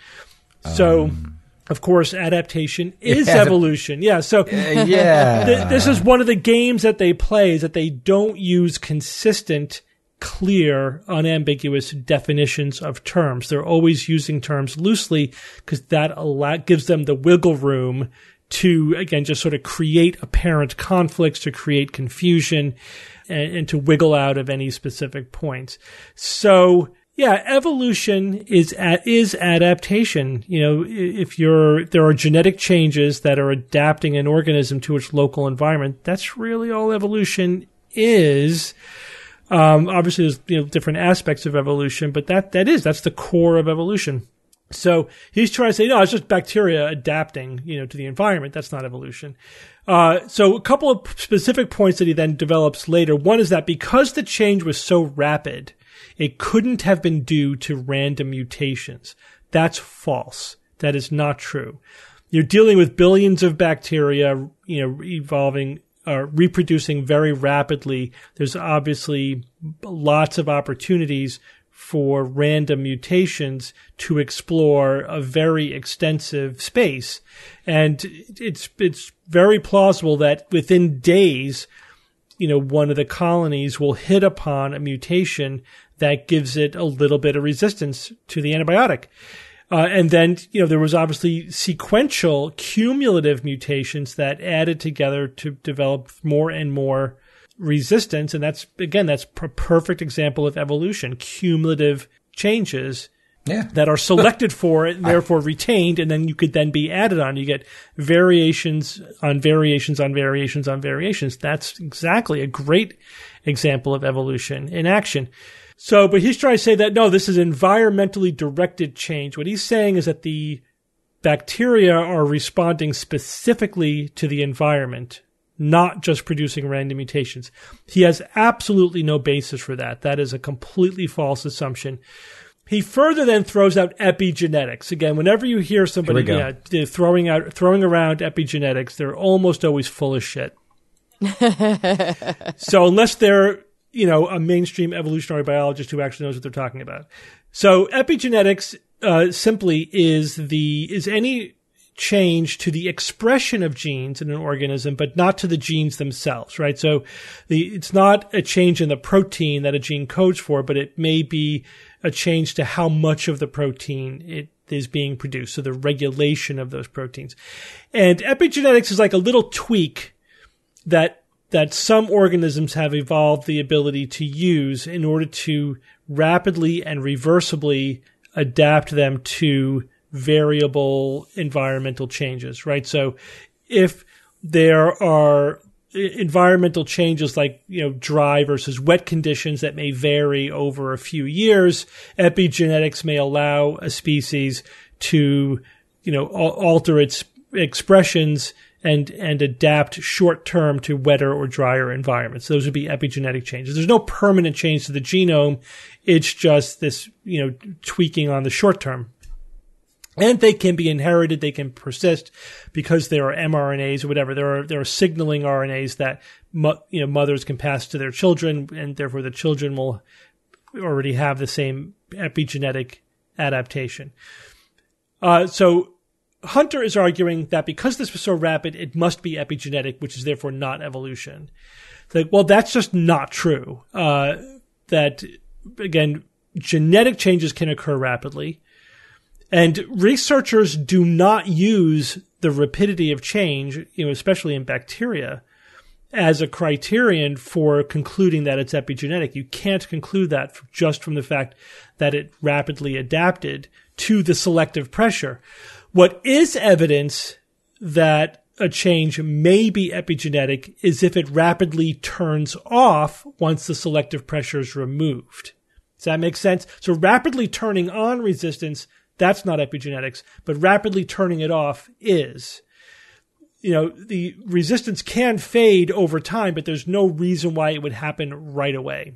So, um, of course, adaptation is yeah, evolution. Yeah. So, uh, yeah. th- this is one of the games that they play, is that they don't use consistent, clear, unambiguous definitions of terms. They're always using terms loosely because that allow- gives them the wiggle room to, again, just sort of create apparent conflicts, to create confusion, and, and to wiggle out of any specific points. So, yeah, evolution is at, is adaptation. You know, if you're there are genetic changes that are adapting an organism to its local environment, that's really all evolution is. Um, obviously, there's, you know, different aspects of evolution, but that that is that's the core of evolution. So he's trying to say, no, it's just bacteria adapting, you know, to the environment. That's not evolution. Uh, so a couple of specific points that he then develops later. One is that because the change was so rapid, it couldn't have been due to random mutations. That's false. That is not true. You're dealing with billions of bacteria, you know, evolving, uh, reproducing very rapidly. There's obviously lots of opportunities for random mutations to explore a very extensive space. And it's, it's very plausible that within days, you know, one of the colonies will hit upon a mutation that gives it a little bit of resistance to the antibiotic. Uh, and then, you know, there was obviously sequential cumulative mutations that added together to develop more and more resistance. And that's, again, that's a perfect example of evolution, cumulative changes yeah. that are selected for and therefore retained, and then you could then be added on. You get variations on variations on variations on variations. That's exactly a great example of evolution in action. So, but he's trying to say that, no, this is environmentally directed change. What he's saying is that the bacteria are responding specifically to the environment, not just producing random mutations. He has absolutely no basis for that. That is a completely false assumption. He further then throws out epigenetics. Again, whenever you hear somebody yeah, throwing out, throwing around epigenetics, they're almost always full of shit. So unless they're, you know, a mainstream evolutionary biologist who actually knows what they're talking about. So epigenetics uh, simply is the is any change to the expression of genes in an organism, but not to the genes themselves, right? So the it's not a change in the protein that a gene codes for, but it may be a change to how much of the protein it is being produced, so the regulation of those proteins. And epigenetics is like a little tweak that that some organisms have evolved the ability to use in order to rapidly and reversibly adapt them to variable environmental changes, right? So if there are environmental changes like, you know, dry versus wet conditions that may vary over a few years, epigenetics may allow a species to, you know, alter its expressions and and adapt short term to wetter or drier environments. Those would be epigenetic changes. There's no permanent change to the genome. It's just this, you know, tweaking on the short term. And they can be inherited, they can persist because there are mRNAs or whatever. There are there are signaling R N As that mo- you know mothers can pass to their children, and therefore the children will already have the same epigenetic adaptation. Uh, so Hunter is arguing that because this was so rapid, it must be epigenetic, which is therefore not evolution. Like, well, that's just not true. Uh, that, again, genetic changes can occur rapidly. And researchers do not use the rapidity of change, you know, especially in bacteria, as a criterion for concluding that it's epigenetic. You can't conclude that just from the fact that it rapidly adapted to the selective pressure. What is evidence that a change may be epigenetic is if it rapidly turns off once the selective pressure is removed. Does that make sense? So rapidly turning on resistance, that's not epigenetics, but rapidly turning it off is. You know, the resistance can fade over time, but there's no reason why it would happen right away.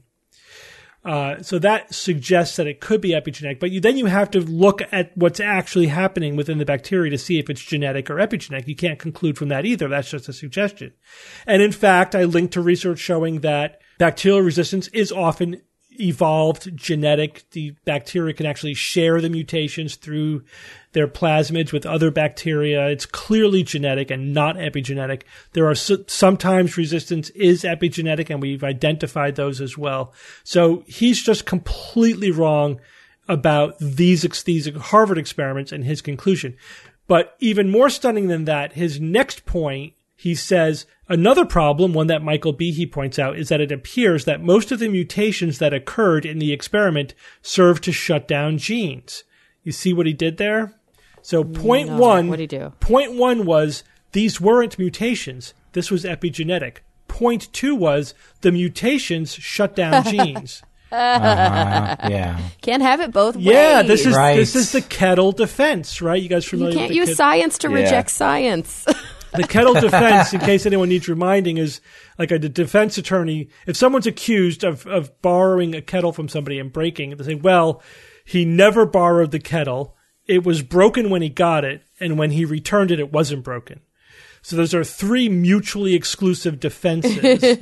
Uh, so that suggests that it could be epigenetic, but you, then you have to look at what's actually happening within the bacteria to see if it's genetic or epigenetic. You can't conclude from that either. That's just a suggestion. And in fact, I linked to research showing that bacterial resistance is often evolved genetic. The bacteria can actually share the mutations through their plasmids with other bacteria. It's clearly genetic and not epigenetic. There are so, sometimes resistance is epigenetic, and we've identified those as well. So he's just completely wrong about these, these Harvard experiments and his conclusion. But even more stunning than that, his next point, he says, another problem, one that Michael Behe points out, is that it appears that most of the mutations that occurred in the experiment served to shut down genes. You see what he did there? So point no, one, what'd he do? Point one was these weren't mutations. This was epigenetic. Point two was the mutations shut down genes. Uh-huh, yeah. Can't have it both ways. Yeah, this is Right. this is the kettle defense, right? You guys familiar You can't with the use Ket- science to Yeah. reject science. The kettle defense, in case anyone needs reminding, is like a defense attorney. If someone's accused of, of borrowing a kettle from somebody and breaking it, they say, well, he never borrowed the kettle. It was broken when he got it, and when he returned it, it wasn't broken. So those are three mutually exclusive defenses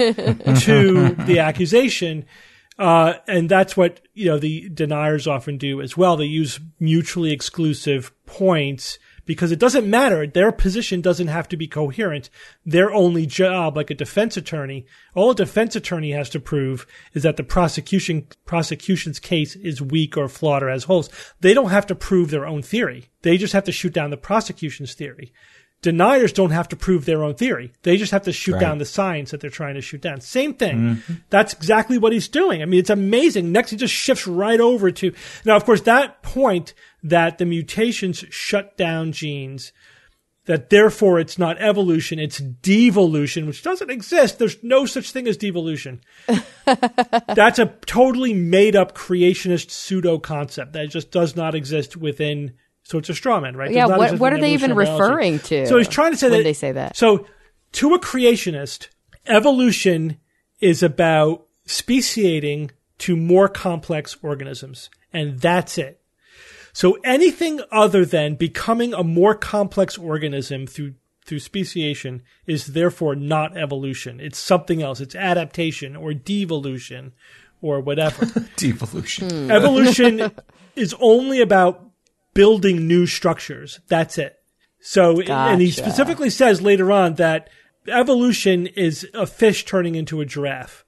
to the accusation. Uh, and that's what, you know, the deniers often do as well. They use mutually exclusive points because it doesn't matter. Their position doesn't have to be coherent. Their only job, like a defense attorney, all a defense attorney has to prove is that the prosecution prosecution's case is weak or flawed or has holes. They don't have to prove their own theory. They just have to shoot down the prosecution's theory. Deniers don't have to prove their own theory. They just have to shoot Right. down the science that they're trying to shoot down. Same thing. Mm-hmm. That's exactly what he's doing. I mean, it's amazing. Next, he just shifts right over to, now, of course, that point that the mutations shut down genes, that therefore it's not evolution, it's devolution, which doesn't exist. There's no such thing as devolution. That's a totally made up creationist pseudo concept that just does not exist within. So it's a straw man, right? Yeah, Does not what- exist what within are they even evolutionary biology. referring to So he's trying to say when that they say that? So to a creationist, evolution is about speciating to more complex organisms, and that's it. So anything other than becoming a more complex organism through through speciation is therefore not evolution. It's something else. It's adaptation or devolution or whatever. Devolution. Hmm. Evolution is only about building new structures. That's it. So, gotcha. And he specifically says later on that evolution is a fish turning into a giraffe.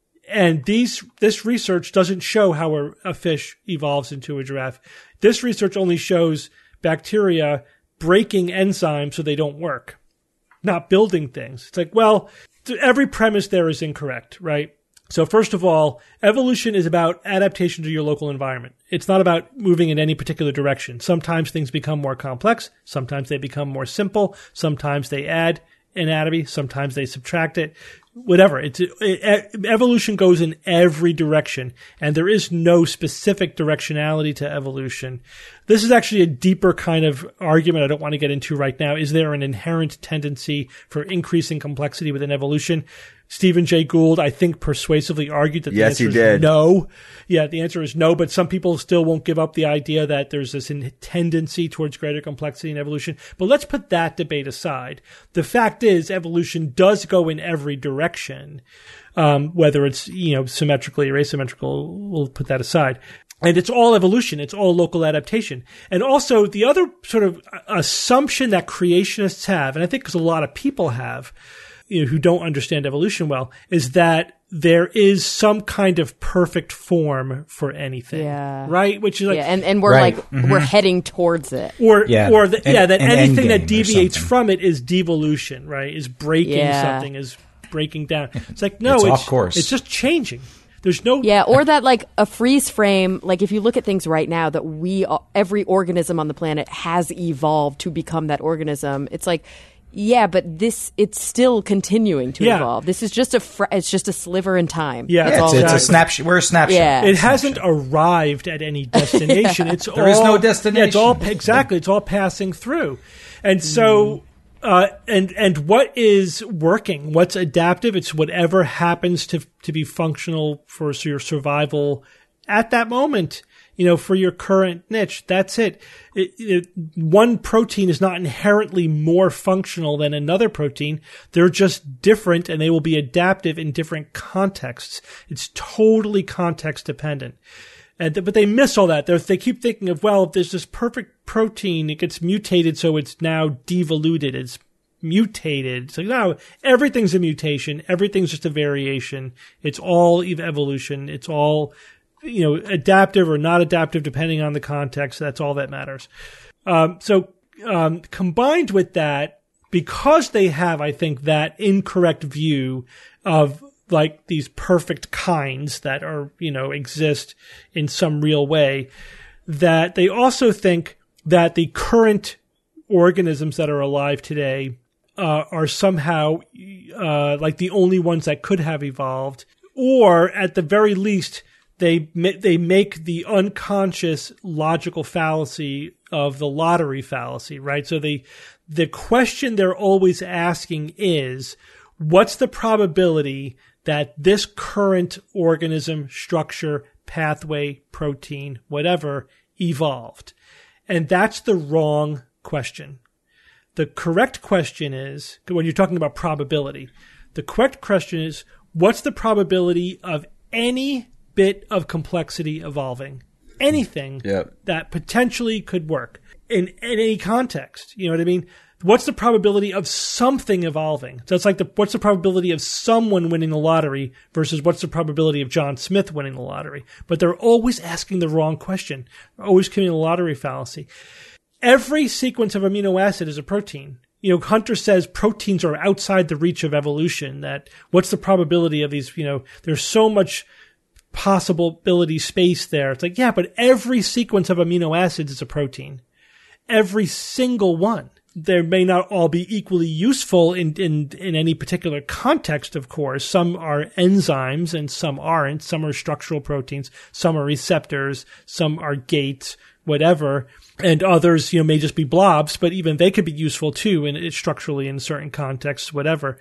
And these, this research doesn't show how a, a fish evolves into a giraffe. This research only shows bacteria breaking enzymes so they don't work, not building things. It's like, well, every premise there is incorrect, right? So first of all, evolution is about adaptation to your local environment. It's not about moving in any particular direction. Sometimes things become more complex. Sometimes they become more simple. Sometimes they add anatomy. Sometimes they subtract it. Whatever. It's it, evolution goes in every direction, and there is no specific directionality to evolution. This is actually a deeper kind of argument I don't want to get into right now. Is there an inherent tendency for increasing complexity within evolution? Stephen Jay Gould, I think, persuasively argued that the yes, answer he is did. no. Yeah, the answer is no, but some people still won't give up the idea that there's this tendency towards greater complexity in evolution. But let's put that debate aside. The fact is, evolution does go in every direction, um, whether it's, you know, symmetrically or asymmetrical. We'll put that aside. And it's all evolution. It's all local adaptation. And also the other sort of assumption that creationists have, and I think because a lot of people have, you know, who don't understand evolution well, is that there is some kind of perfect form for anything, yeah. right? Which is like, yeah, and and we're right. like mm-hmm. we're heading towards it, or yeah. or the, an, yeah, that anything that endgame deviates from it is devolution, right? Is breaking yeah. something, is breaking down. It's like no, it's, it's off course. It's just changing. There's no yeah, or that like a freeze frame. Like if you look at things right now, that we every organism on the planet has evolved to become that organism. It's like. Yeah, but this, it's still continuing to yeah. evolve. This is just a, fr- it's just a sliver in time. Yeah, That's yeah it's, all it's it a is. snapshot. We're a snapshot. Yeah. It hasn't arrived at any destination. It's There all, is no destination. Yeah, it's all exactly. It's all passing through, and so uh, and and what is working? What's adaptive? It's whatever happens to to be functional for your survival at that moment. You know, for your current niche, that's it. It, it. One protein is not inherently more functional than another protein. They're just different, and they will be adaptive in different contexts. It's totally context dependent. And but they miss all that. They're, they keep thinking of, well, if there's this perfect protein, it gets mutated, so it's now devoluted. It's mutated. So no, everything's a mutation. Everything's just a variation. It's all evolution. It's all, you know, adaptive or not adaptive depending on the context. That's all that matters. Um, so um, combined with that, because they have, I think, that incorrect view of like these perfect kinds that are, you know, exist in some real way, that they also think that the current organisms that are alive today uh, are somehow uh, like the only ones that could have evolved, or at the very least, They they make the unconscious logical fallacy of the lottery fallacy, right? So they, the question they're always asking is, what's the probability that this current organism, structure, pathway, protein, whatever, evolved? And that's the wrong question. The correct question is, when you're talking about probability, the correct question is, what's the probability of any bit of complexity evolving, anything yep. that potentially could work in, in any context? You know what I mean? What's the probability of something evolving? So it's like the, what's the probability of someone winning the lottery versus what's the probability of John Smith winning the lottery? But they're always asking the wrong question. They're always committing the lottery fallacy. Every sequence of amino acid is a protein. You know, Hunter says proteins are outside the reach of evolution. That what's the probability of these, you know, there's so much possibility space there. It's like, yeah, but every sequence of amino acids is a protein. Every single one. They may not all be equally useful in, in, in any particular context, of course. Some are enzymes and some aren't. Some are structural proteins. Some are receptors. Some are gates, whatever. And others, you know, may just be blobs, but even they could be useful too, in, structurally in certain contexts, whatever.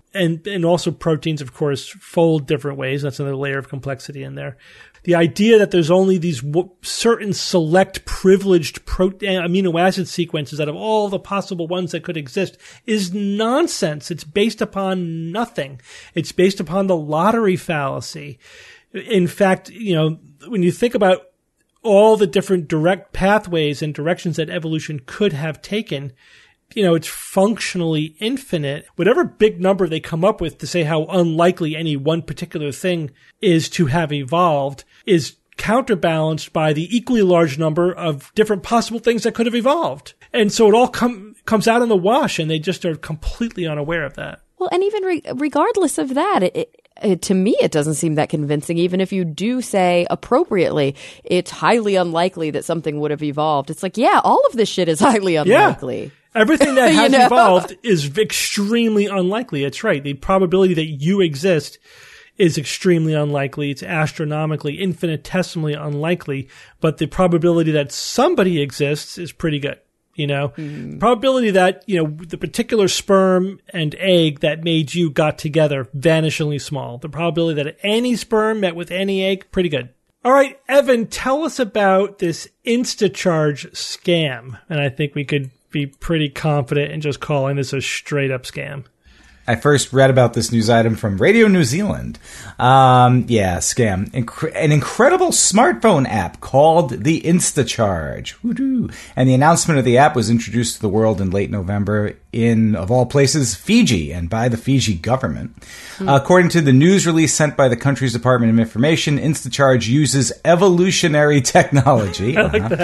and, and also proteins, of course, fold different ways. That's another layer of complexity in there. The idea that there's only these w- certain select privileged pro- amino acid sequences out of all the possible ones that could exist is nonsense. It's based upon nothing. It's based upon the lottery fallacy. In fact, you know, when you think about all the different direct pathways and directions that evolution could have taken, you know, it's functionally infinite. Whatever big number they come up with to say how unlikely any one particular thing is to have evolved is counterbalanced by the equally large number of different possible things that could have evolved. And so it all com- comes out in the wash, and they just are completely unaware of that. Well, and even re- regardless of that, it, it, it, to me, it doesn't seem that convincing. Even if you do say appropriately, it's highly unlikely that something would have evolved. It's like, yeah, all of this shit is highly unlikely. Yeah. Everything that has you know? evolved is extremely unlikely. It's right. The probability that you exist is extremely unlikely. It's astronomically, infinitesimally unlikely. But the probability that somebody exists is pretty good. You know, mm. the probability that, you know, the particular sperm and egg that made you got together, vanishingly small. The probability that any sperm met with any egg, pretty good. All right, Evan, tell us about this InstaCharge scam. And I think we could be pretty confident in just calling this a straight up scam. I first read about this news item from Radio New Zealand. Um, yeah, scam. Incre- an incredible smartphone app called the InstaCharge. Woo-doo. And the announcement of the app was introduced to the world in late November in, of all places, Fiji, and by the Fiji government. Mm. Uh, according to the news release sent by the country's Department of Information, InstaCharge uses evolutionary technology. I like uh-huh.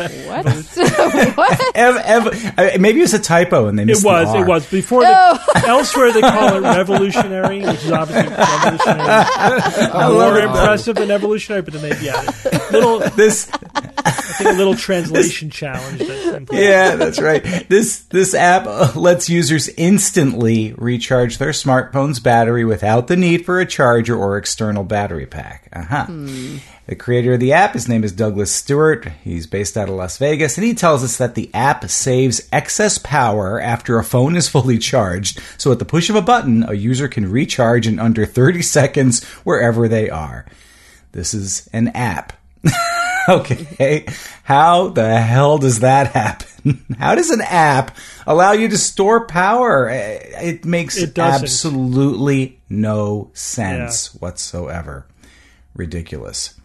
that. What? what? Ev- ev- uh, maybe it was a typo and they missed It was, the R. it was. Before the, elsewhere they call it revolutionary, which is obviously revolutionary. More impressive than evolutionary, but then they, yeah, little, This, I think a little translation challenge. That yeah, that's right. This this app uh, lets users instantly recharge their smartphone's battery without the need for a charger or external battery pack. Uh-huh. Hmm. The creator of the app, his name is Douglas Stewart. He's based out of Las Vegas, and he tells us that the app saves excess power after a phone is fully charged. So at the push of a button, a user can recharge in under thirty seconds wherever they are. This is an app. Okay, how the hell does that happen? How does an app allow you to store power? It makes it absolutely no sense yeah. whatsoever. Ridiculous.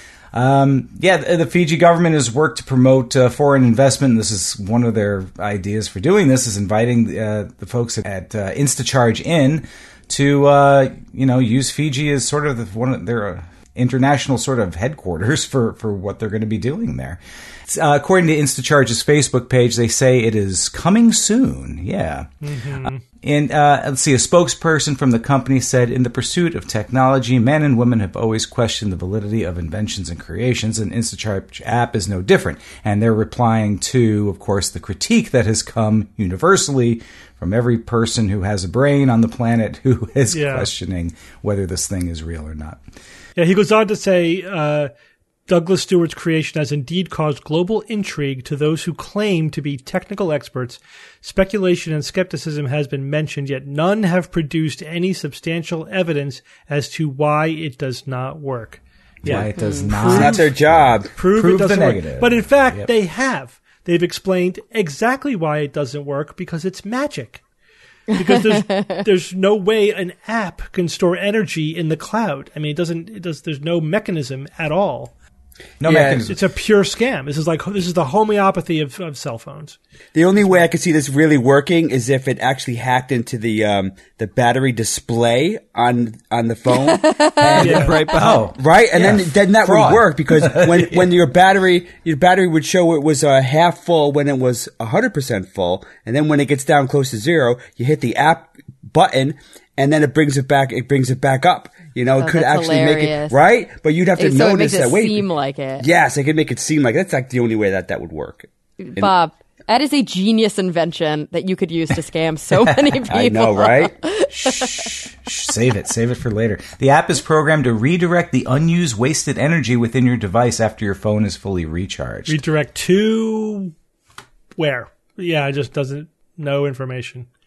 Um, yeah, the Fiji government has worked to promote uh, foreign investment. This is one of their ideas for doing this, is inviting uh, the folks at uh, InstaCharge in to, uh, you know, use Fiji as sort of the, one of their... Uh, international sort of headquarters for, for what they're going to be doing there. Uh, according to InstaCharge's Facebook page, they say it is coming soon. Yeah. Mm-hmm. Uh, and uh, let's see, a spokesperson from the company said, in the pursuit of technology, men and women have always questioned the validity of inventions and creations, and InstaCharge app is no different. And they're replying to, of course, the critique that has come universally from every person who has a brain on the planet who is yeah. questioning whether this thing is real or not. Yeah, he goes on to say, uh, Douglas Stewart's creation has indeed caused global intrigue to those who claim to be technical experts. Speculation and skepticism has been mentioned, yet none have produced any substantial evidence as to why it does not work. Yeah, why it does not. It's not their job. Prove, Prove it doesn't the work. negative. But in fact, yep. they have. They've explained exactly why it doesn't work, because it's magic. Because there's there's no way an app can store energy in the cloud. I mean, it doesn't. It does. There's no mechanism at all. No yeah, mechanism. It's a pure scam. This is like this is the homeopathy of, of cell phones. The only way I could see this really working is if it actually hacked into the um, the battery display on on the phone, and, yeah. right? Oh, right, and yeah. then then that Fraud. would work, because when yeah. when your battery your battery would show it was uh, half full when it was a hundred percent full, and then when it gets down close to zero, you hit the app button, and then it brings it back. It brings it back up. You know, it oh, could actually hilarious. make it right, but you'd have to so notice it makes that. It Wait, seem like it. Yes, it could make it seem like that's like the only way that that would work. Bob, that is a genius invention that you could use to scam so many people. I know, right? shh, shh, save it. Save it for later. The app is programmed to redirect the unused wasted energy within your device after your phone is fully recharged. Redirect to where? Yeah, it just doesn't. No information.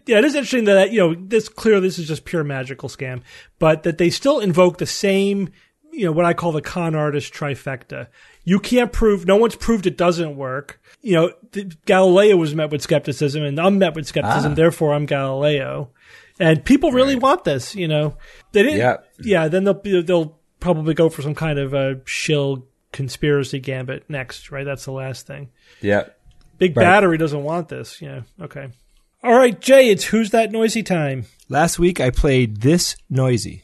Yeah, it is interesting that, you know, this clearly this is just pure magical scam, but that they still invoke the same, you know, what I call the con artist trifecta. You can't prove, no one's proved it doesn't work. You know, the, Galileo was met with skepticism, and I'm met with skepticism, Ah. therefore I'm Galileo. And people really Right. want this, you know. They didn't, Yeah. yeah, then they'll, they'll probably go for some kind of a shill conspiracy gambit next, right? That's the last thing. Yeah. Big Right. Battery doesn't want this, yeah, okay. All right, Jay, it's Who's That Noisy time. Last week I played This Noisy.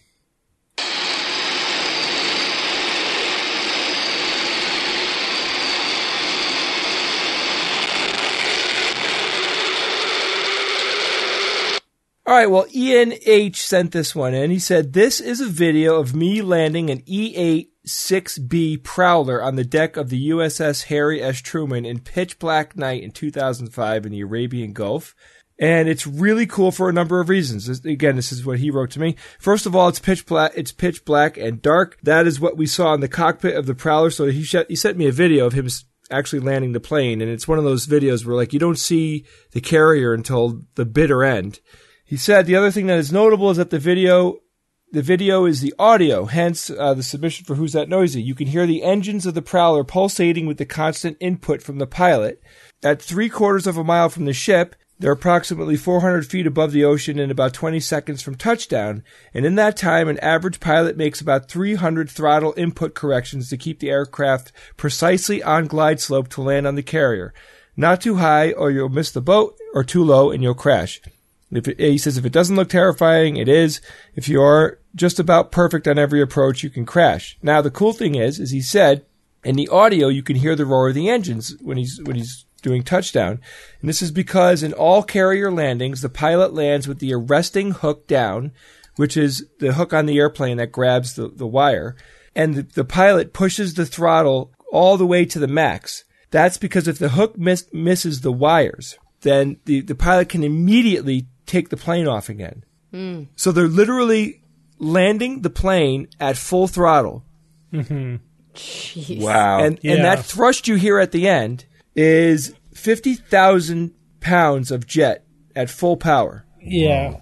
All right, well, Ian H. sent this one in. He said, this is a video of me landing an E eight six B Prowler on the deck of the U S S Harry S. Truman in pitch black night in two thousand five in the Arabian Gulf. And it's really cool for a number of reasons. This, again, this is what he wrote to me. First of all, it's pitch black, it's pitch black and dark. That is what we saw in the cockpit of the Prowler. So he, sh- he sent me a video of him actually landing the plane. And it's one of those videos where, like, you don't see the carrier until the bitter end. He said the other thing that is notable is that the video, the video is the audio, hence uh, the submission for Who's That Noisy. You can hear the engines of the Prowler pulsating with the constant input from the pilot. At three quarters of a mile from the ship, they're approximately four hundred feet above the ocean and about twenty seconds from touchdown. And in that time, an average pilot makes about three hundred throttle input corrections to keep the aircraft precisely on glide slope to land on the carrier. Not too high or you'll miss the boat, or too low and you'll crash. If it, he says if it doesn't look terrifying, it is. If you are just about perfect on every approach, you can crash. Now, the cool thing is, as he said, in the audio, you can hear the roar of the engines when he's when he's doing touchdown. And this is because in all carrier landings, the pilot lands with the arresting hook down, which is the hook on the airplane that grabs the, the wire. And the, the pilot pushes the throttle all the way to the max. That's because if the hook miss, misses the wires, then the, the pilot can immediately take the plane off again. Mm. So they're literally landing the plane at full throttle. Mm-hmm. Jeez. Wow. And, Yeah. and that thrust you hear at the end is fifty thousand pounds of jet at full power. Yeah.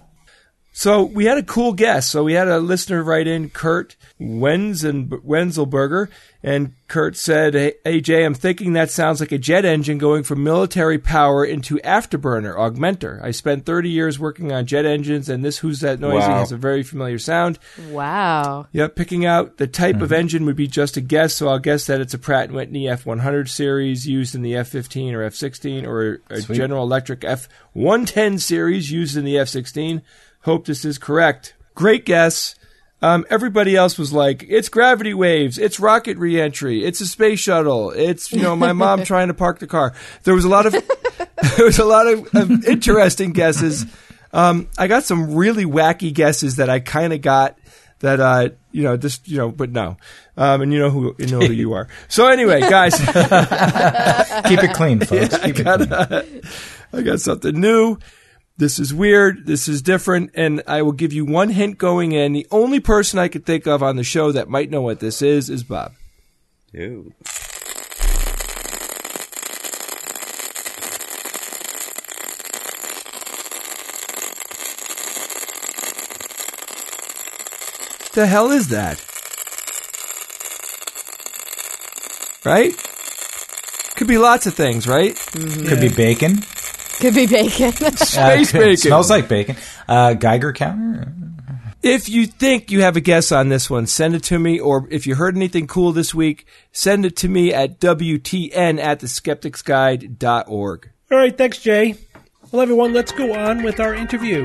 So we had a cool guest. So we had a listener write in, Kurt Wenzen, Wenzelberger, and Kurt said, hey, hey, Jay, I'm thinking that sounds like a jet engine going from military power into afterburner, augmenter. I spent thirty years working on jet engines, and this Who's That Noisy Wow. has a very familiar sound. Wow. Yep, picking out the type of engine would be just a guess, so I'll guess that it's a Pratt and Whitney F one hundred series used in the F fifteen or F sixteen, or a Sweet. General Electric F one ten series used in the F sixteen. Hope this is correct. Great guess. Um, everybody else was like, it's gravity waves, it's rocket reentry, it's a space shuttle, it's, you know, my mom trying to park the car. There was a lot of, there was a lot of, of interesting guesses. Um, I got some really wacky guesses that I kind of got that, uh, you know, just, you know, but no. Um, and you know who, you know who you are. So anyway, guys. Keep it clean, folks. I Keep it got, clean. uh, I got something new. This is weird. This is different. And I will give you one hint going in. The only person I could think of on the show that might know what this is is Bob. Ew. The hell is that? Right? Could be lots of things, right? Could be bacon. Could be bacon. Space Uh, could- bacon. Smells like bacon. Uh, Geiger counter. If you think you have a guess on this one, send it to me. Or if you heard anything cool this week, send it to me at W T N at the skeptics guide dot org. All right, thanks, Jay. Well, everyone, let's go on with our interview.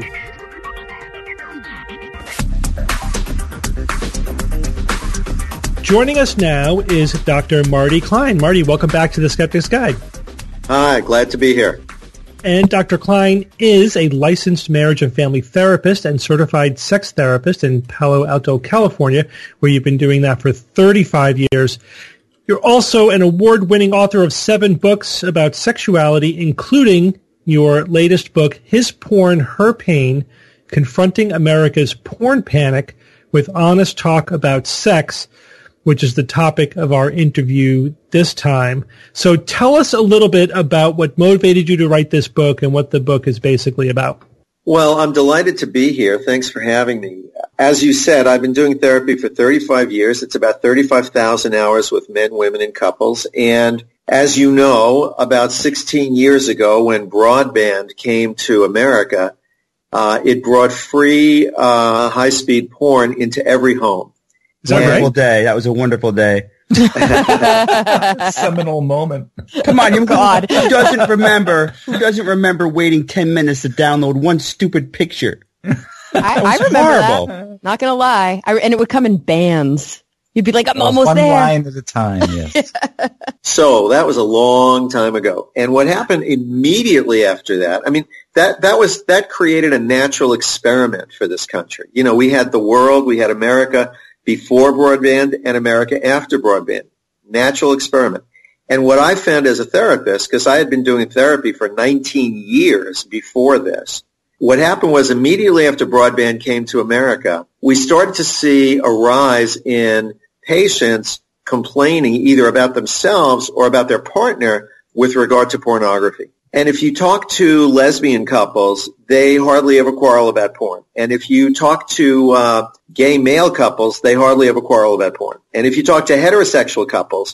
Joining us now is Doctor Marty Klein. Marty, welcome back to the Skeptic's Guide. Hi, glad to be here. And Doctor Klein is a licensed marriage and family therapist and certified sex therapist in Palo Alto, California, where you've been doing that for thirty-five years. You're also an award-winning author of seven books about sexuality, including your latest book, His Porn, Her Pain, Confronting America's Porn Panic with Honest Talk About Sex, which is the topic of our interview this time. So tell us a little bit about what motivated you to write this book and what the book is basically about. Well, I'm delighted to be here. Thanks for having me. As you said, I've been doing therapy for thirty-five years. It's about thirty-five thousand hours with men, women, and couples. And as you know, about sixteen years ago when broadband came to America, uh, it brought free uh, high-speed porn into every home. Is that a wonderful day? That was a wonderful day. Seminal moment. Come on, you God. Who doesn't remember? Who doesn't remember waiting ten minutes to download one stupid picture? I, I remember horrible. that. Not gonna lie, I, and it would come in bands. You'd be like, "I'm well, almost one there." One line at a time. Yes. So that was a long time ago, and what happened immediately after that? I mean, that that was that created a natural experiment for this country. You know, we had the world, we had America before broadband and America after broadband. Natural experiment. And what I found as a therapist, because I had been doing therapy for nineteen years before this, what happened was immediately after broadband came to America, we started to see a rise in patients complaining either about themselves or about their partner with regard to pornography. And if you talk to lesbian couples, they hardly ever quarrel about porn. And if you talk to uh, gay male couples, they hardly ever quarrel about porn. And if you talk to heterosexual couples,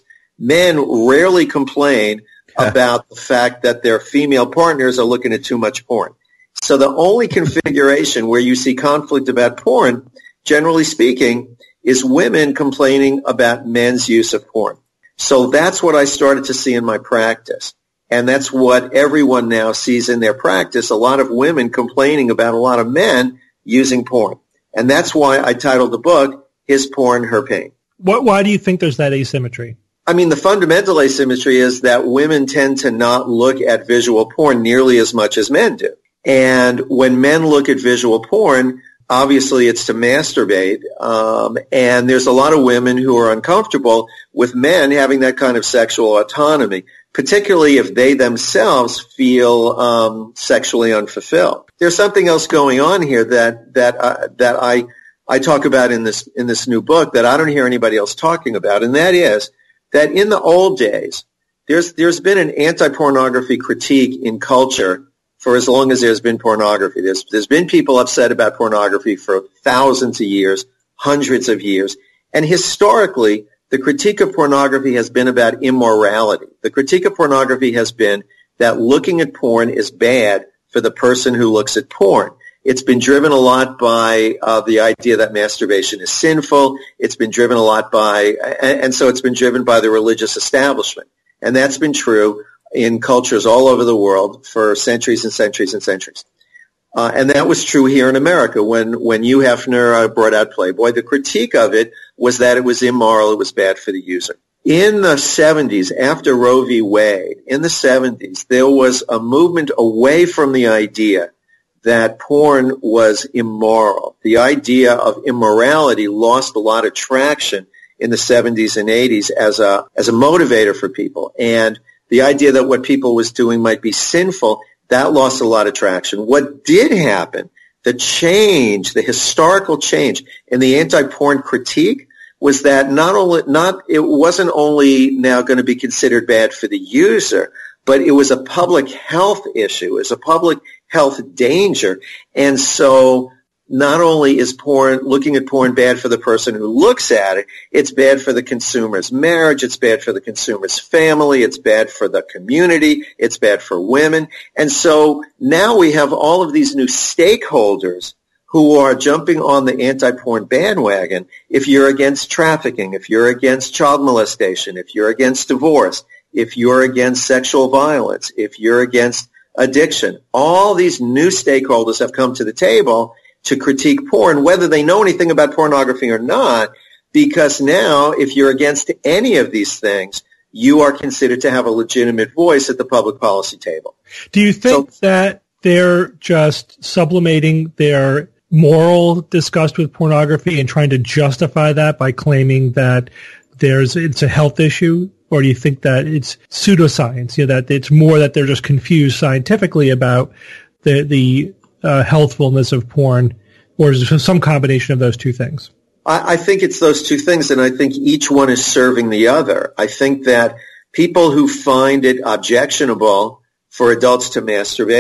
men rarely complain about the fact that their female partners are looking at too much porn. So the only configuration where you see conflict about porn, generally speaking, is women complaining about men's use of porn. So that's what I started to see in my practice. And that's what everyone now sees in their practice, a lot of women complaining about a lot of men using porn. And that's why I titled the book, His Porn, Her Pain. What, why do you think there's that asymmetry? I mean, the fundamental asymmetry is that women tend to not look at visual porn nearly as much as men do. And when men look at visual porn, obviously it's to masturbate. Um, and there's a lot of women who are uncomfortable with men having that kind of sexual autonomy, particularly if they themselves feel um, sexually unfulfilled. There's something else going on here that that uh, that I I talk about in this in this new book that I don't hear anybody else talking about, and that is that in the old days, there's there's been an anti-pornography critique in culture for as long as there's been pornography. There's there's been people upset about pornography for thousands of years, hundreds of years, and historically, the critique of pornography has been about immorality. The critique of pornography has been that looking at porn is bad for the person who looks at porn. It's been driven a lot by uh, the idea that masturbation is sinful. It's been driven a lot by, and, and so it's been driven by the religious establishment. And that's been true in cultures all over the world for centuries and centuries and centuries. Uh, and that was true here in America when, when Hugh Hefner uh, brought out Playboy. The critique of it was that it was immoral, it was bad for the user. In the seventies, after Roe v. Wade, in the seventies, there was a movement away from the idea that porn was immoral. The idea of immorality lost a lot of traction in the seventies and eighties as a, as a motivator for people. And the idea that what people was doing might be sinful, that lost a lot of traction. What did happen, the change, the historical change in the anti-porn critique was that not only, not, it wasn't only now going to be considered bad for the user, but it was a public health issue. It was a public health danger. And so not only is porn, looking at porn bad for the person who looks at it, it's bad for the consumer's marriage, it's bad for the consumer's family, it's bad for the community, it's bad for women. And so now we have all of these new stakeholders who are jumping on the anti-porn bandwagon. If you're against trafficking, if you're against child molestation, if you're against divorce, if you're against sexual violence, if you're against addiction, all these new stakeholders have come to the table to critique porn, whether they know anything about pornography or not, because now if you're against any of these things, you are considered to have a legitimate voice at the public policy table. Do you think so, that they're just sublimating their moral disgust with pornography and trying to justify that by claiming that there's it's a health issue? Or do you think that it's pseudoscience, you know, that it's more that they're just confused scientifically about the the uh, healthfulness of porn, or is it some combination of those two things? I, I think it's those two things, and I think each one is serving the other. I think that people who find it objectionable for adults to masturbate,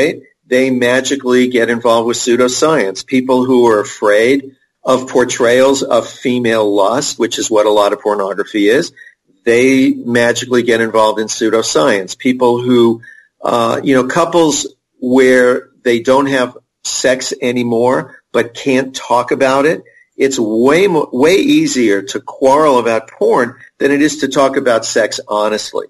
they magically get involved with pseudoscience. People who are afraid of portrayals of female lust, which is what a lot of pornography is, they magically get involved in pseudoscience. People who, uh, you know, couples where they don't have sex anymore but can't talk about it, it's way mo- way easier to quarrel about porn than it is to talk about sex honestly.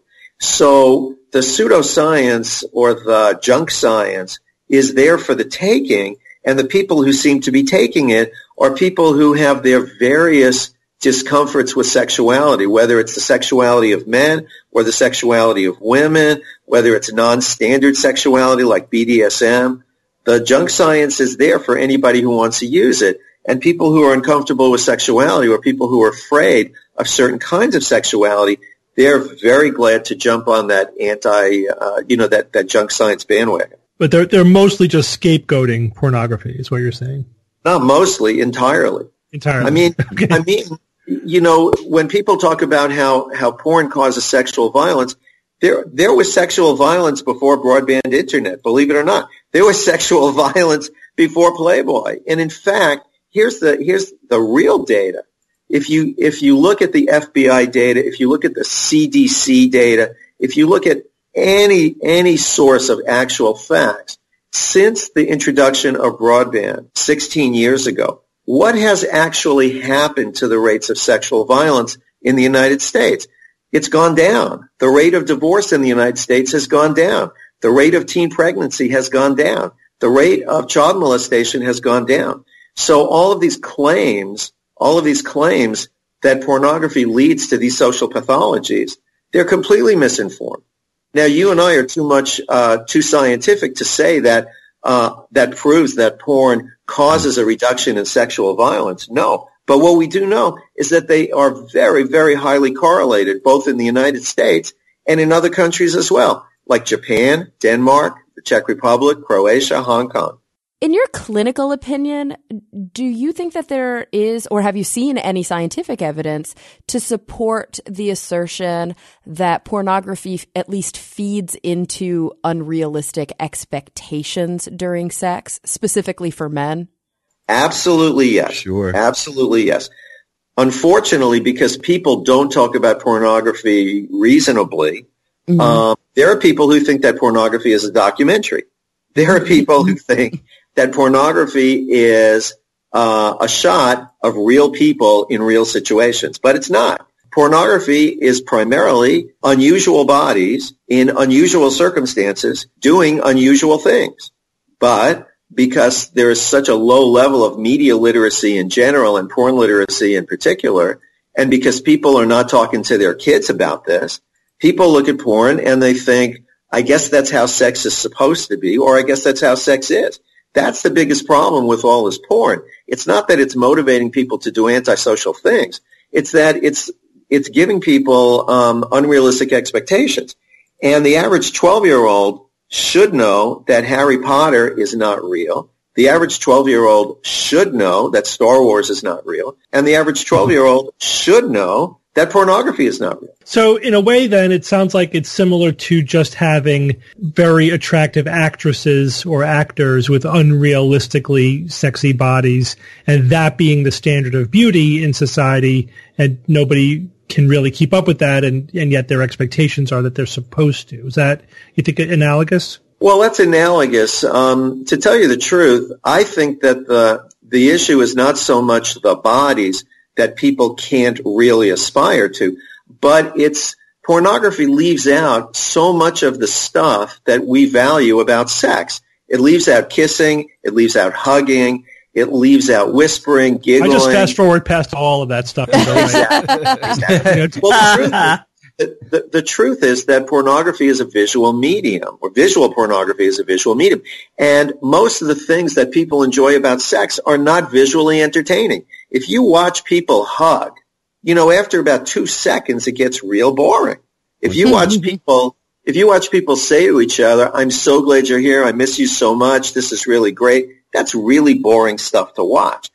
So the pseudoscience or the junk science is there for the taking, and the people who seem to be taking it are people who have their various discomforts with sexuality, whether it's the sexuality of men or the sexuality of women, whether it's non-standard sexuality like B D S M. The junk science is there for anybody who wants to use it. And people who are uncomfortable with sexuality or people who are afraid of certain kinds of sexuality, they're very glad to jump on that anti, uh, you know, that, that junk science bandwagon. But they're they're mostly just scapegoating pornography, is what you're saying. Not mostly, entirely. Entirely. I mean, okay. I mean, you know, when people talk about how, how porn causes sexual violence, there there was sexual violence before broadband internet, believe it or not. There was sexual violence before Playboy. And in fact, here's the here's the real data. If you if you look at the F B I data, if you look at the C D C data, if you look at any any source of actual facts, since the introduction of broadband sixteen years ago, what has actually happened to the rates of sexual violence in the United States? It's gone down. The rate of divorce in the United States has gone down. The rate of teen pregnancy has gone down. The rate of child molestation has gone down. So all of these claims, all of these claims that pornography leads to these social pathologies, they're completely misinformed. Now, you and I are too much, uh, too scientific to say that, uh, that proves that porn causes a reduction in sexual violence. No. But what we do know is that they are very, very highly correlated, both in the United States and in other countries as well, like Japan, Denmark, the Czech Republic, Croatia, Hong Kong. In your clinical opinion, do you think that there is, or have you seen any scientific evidence to support the assertion that pornography at least feeds into unrealistic expectations during sex, specifically for men? Absolutely yes. Sure. Absolutely yes. Unfortunately, because people don't talk about pornography reasonably, mm-hmm. um, there are people who think that pornography is a documentary. There are people who think that pornography is uh, a shot of real people in real situations, but it's not. Pornography is primarily unusual bodies in unusual circumstances doing unusual things. But because there is such a low level of media literacy in general and porn literacy in particular, and because people are not talking to their kids about this, people look at porn and they think, I guess that's how sex is supposed to be, or I guess that's how sex is. That's the biggest problem with all this porn. It's not that it's motivating people to do antisocial things. It's that it's it's giving people um, unrealistic expectations. And the average twelve-year-old should know that Harry Potter is not real. The average twelve-year-old should know that Star Wars is not real. And the average twelve-year-old should know that pornography is not real. So in a way, then, it sounds like it's similar to just having very attractive actresses or actors with unrealistically sexy bodies, and that being the standard of beauty in society, and nobody can really keep up with that, and, and yet their expectations are that they're supposed to. Is that, you think, analogous? Well, that's analogous. Um, to tell you the truth, I think that the the issue is not so much the bodies that people can't really aspire to, but it's pornography leaves out so much of the stuff that we value about sex. It leaves out kissing, it leaves out hugging, it leaves out whispering, giggling. I just fast forward past all of that stuff. Exactly. Exactly. Well, the truth is, the, the, the truth is that pornography is a visual medium, or visual pornography is a visual medium. And most of the things that people enjoy about sex are not visually entertaining. If you watch people hug, you know, after about two seconds, it gets real boring. If you watch people, if you watch people say to each other, I'm so glad you're here, I miss you so much, this is really great, that's really boring stuff to watch.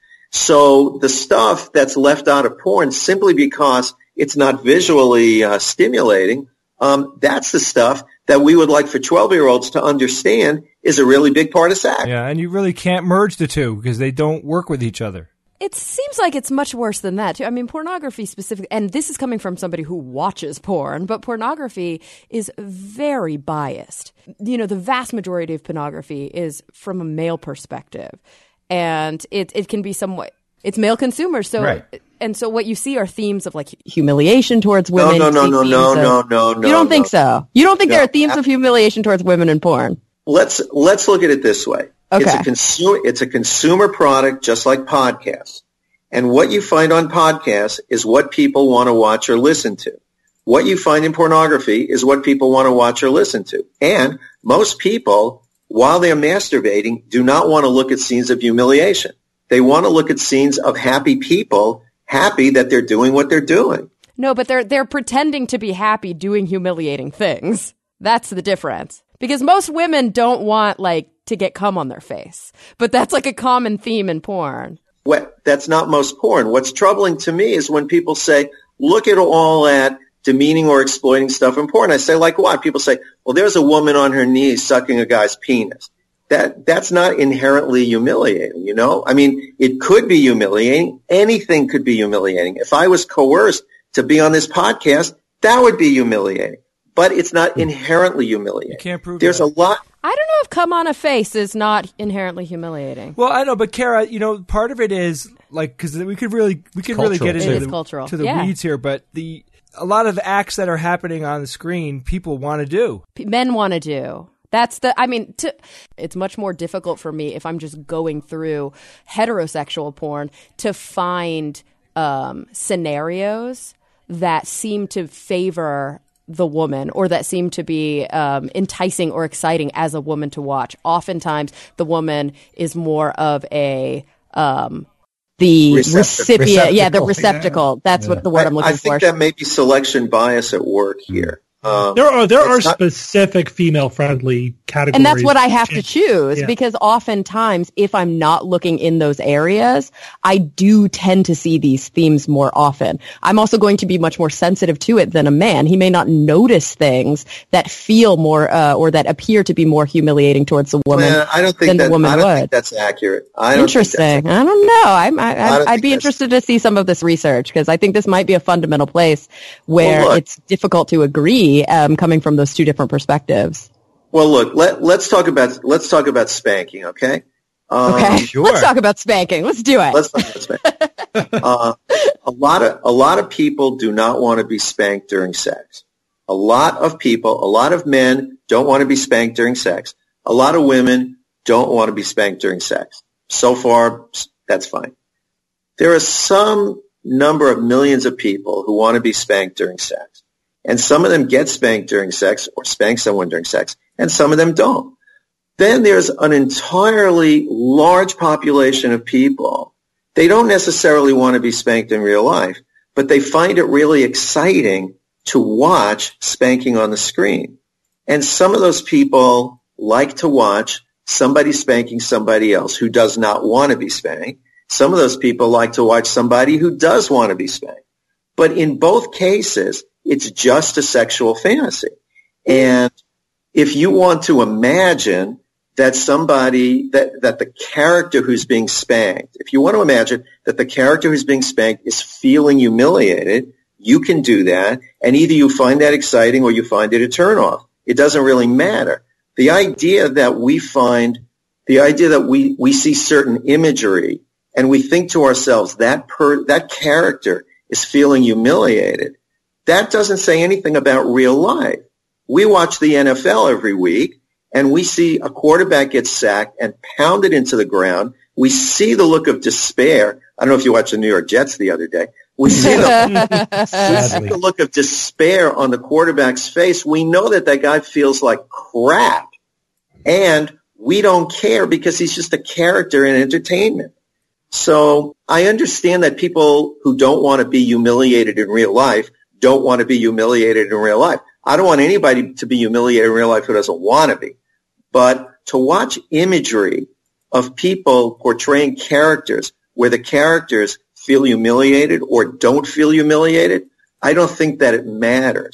So the stuff that's left out of porn simply because it's not visually uh, stimulating, um, that's the stuff that we would like for twelve-year-olds to understand is a really big part of sex. Yeah, and you really can't merge the two because they don't work with each other. It seems like it's much worse than that, too. I mean, pornography specifically, and this is coming from somebody who watches porn, but pornography is very biased. You know, the vast majority of pornography is from a male perspective, and it it can be somewhat, it's male consumers. So, right. And so what you see are themes of like humiliation towards women. No, no, no, no, no, of, no, no, no. You don't no. think so? You don't think No. there are themes of humiliation towards women in porn? Let's let's look at it this way. Okay. It's a consumer it's a consumer product just like podcasts. And what you find on podcasts is what people want to watch or listen to. What you find in pornography is what people want to watch or listen to. And most people, while they're masturbating, do not want to look at scenes of humiliation. They want to look at scenes of happy people, happy that they're doing what they're doing. No, but they're they're pretending to be happy doing humiliating things. That's the difference. Because most women don't want, like, to get cum on their face. But that's like a common theme in porn. What, that's not most porn. What's troubling to me is when people say, look at all that demeaning or exploiting stuff in porn. I say, like what? People say, well, there's a woman on her knees sucking a guy's penis. That That's not inherently humiliating, you know? I mean, it could be humiliating. Anything could be humiliating. If I was coerced to be on this podcast, that would be humiliating. But it's not inherently humiliating. You can't prove There's that. a lot. I don't know if cum on a face is not inherently humiliating. Well, I know, but Kara, you know, part of it is like because we could really we could really Cultural. get into It is the, cultural. to the Yeah. weeds here, but the a lot of acts that are happening on the screen, people want to do. P- Men want to do. That's the, I mean, to, it's much more difficult for me if I'm just going through heterosexual porn to find um, scenarios that seem to favor the woman or that seem to be um, enticing or exciting as a woman to watch. Oftentimes, the woman is more of a um, the Receptacle. recipient, yeah, the Receptacle, receptacle. That's what the word I, I'm looking I think for. that may be selection bias at work here. Um, There are there are it's not- specific female friendly categories, And that's what I have to choose Yeah. because oftentimes if I'm not looking in those areas, I do tend to see these themes more often. I'm also going to be much more sensitive to it than a man. He may not notice things that feel more uh, or that appear to be more humiliating towards the woman Well, I don't think than that, the woman I don't would. think that's accurate. I don't Interesting. Think that's, I don't know. I'm, I, I don't I, I'd think be that's- interested to see some of this research because I think this might be a fundamental place where Well, look. it's difficult to agree um, coming from those two different perspectives. well, look. Let Let's talk about Let's talk about spanking. Okay. Um, Okay, sure. let's talk about spanking. Let's do it. Let's talk about spanking. uh, a lot of a lot of people do not want to be spanked during sex. A lot of people, a lot of men don't want to be spanked during sex. A lot of women don't want to be spanked during sex. So far, that's fine. There are some number of millions of people who want to be spanked during sex. And some of them get spanked during sex or spank someone during sex, and some of them don't. Then there's an entirely large population of people. They don't necessarily want to be spanked in real life, but they find it really exciting to watch spanking on the screen. And some of those people like to watch somebody spanking somebody else who does not want to be spanked. Some of those people like to watch somebody who does want to be spanked. But in both cases, it's just a sexual fantasy. And if you want to imagine that somebody, that, that the character who's being spanked, if you want to imagine that the character who's being spanked is feeling humiliated, you can do that. And either you find that exciting or you find it a turnoff. It doesn't really matter. The idea that we find, the idea that we, we see certain imagery and we think to ourselves that per, that character is feeling humiliated, that doesn't say anything about real life. We watch the N F L every week, and we see a quarterback get sacked and pounded into the ground. We see the look of despair. I don't know if you watched the New York Jets the other day. We see the, we see the look of despair on the quarterback's face. We know that that guy feels like crap, and we don't care because he's just a character in entertainment. So I understand that people who don't want to be humiliated in real life don't want to be humiliated in real life. I don't want anybody to be humiliated in real life who doesn't want to be. But to watch imagery of people portraying characters where the characters feel humiliated or don't feel humiliated, I don't think that it matters.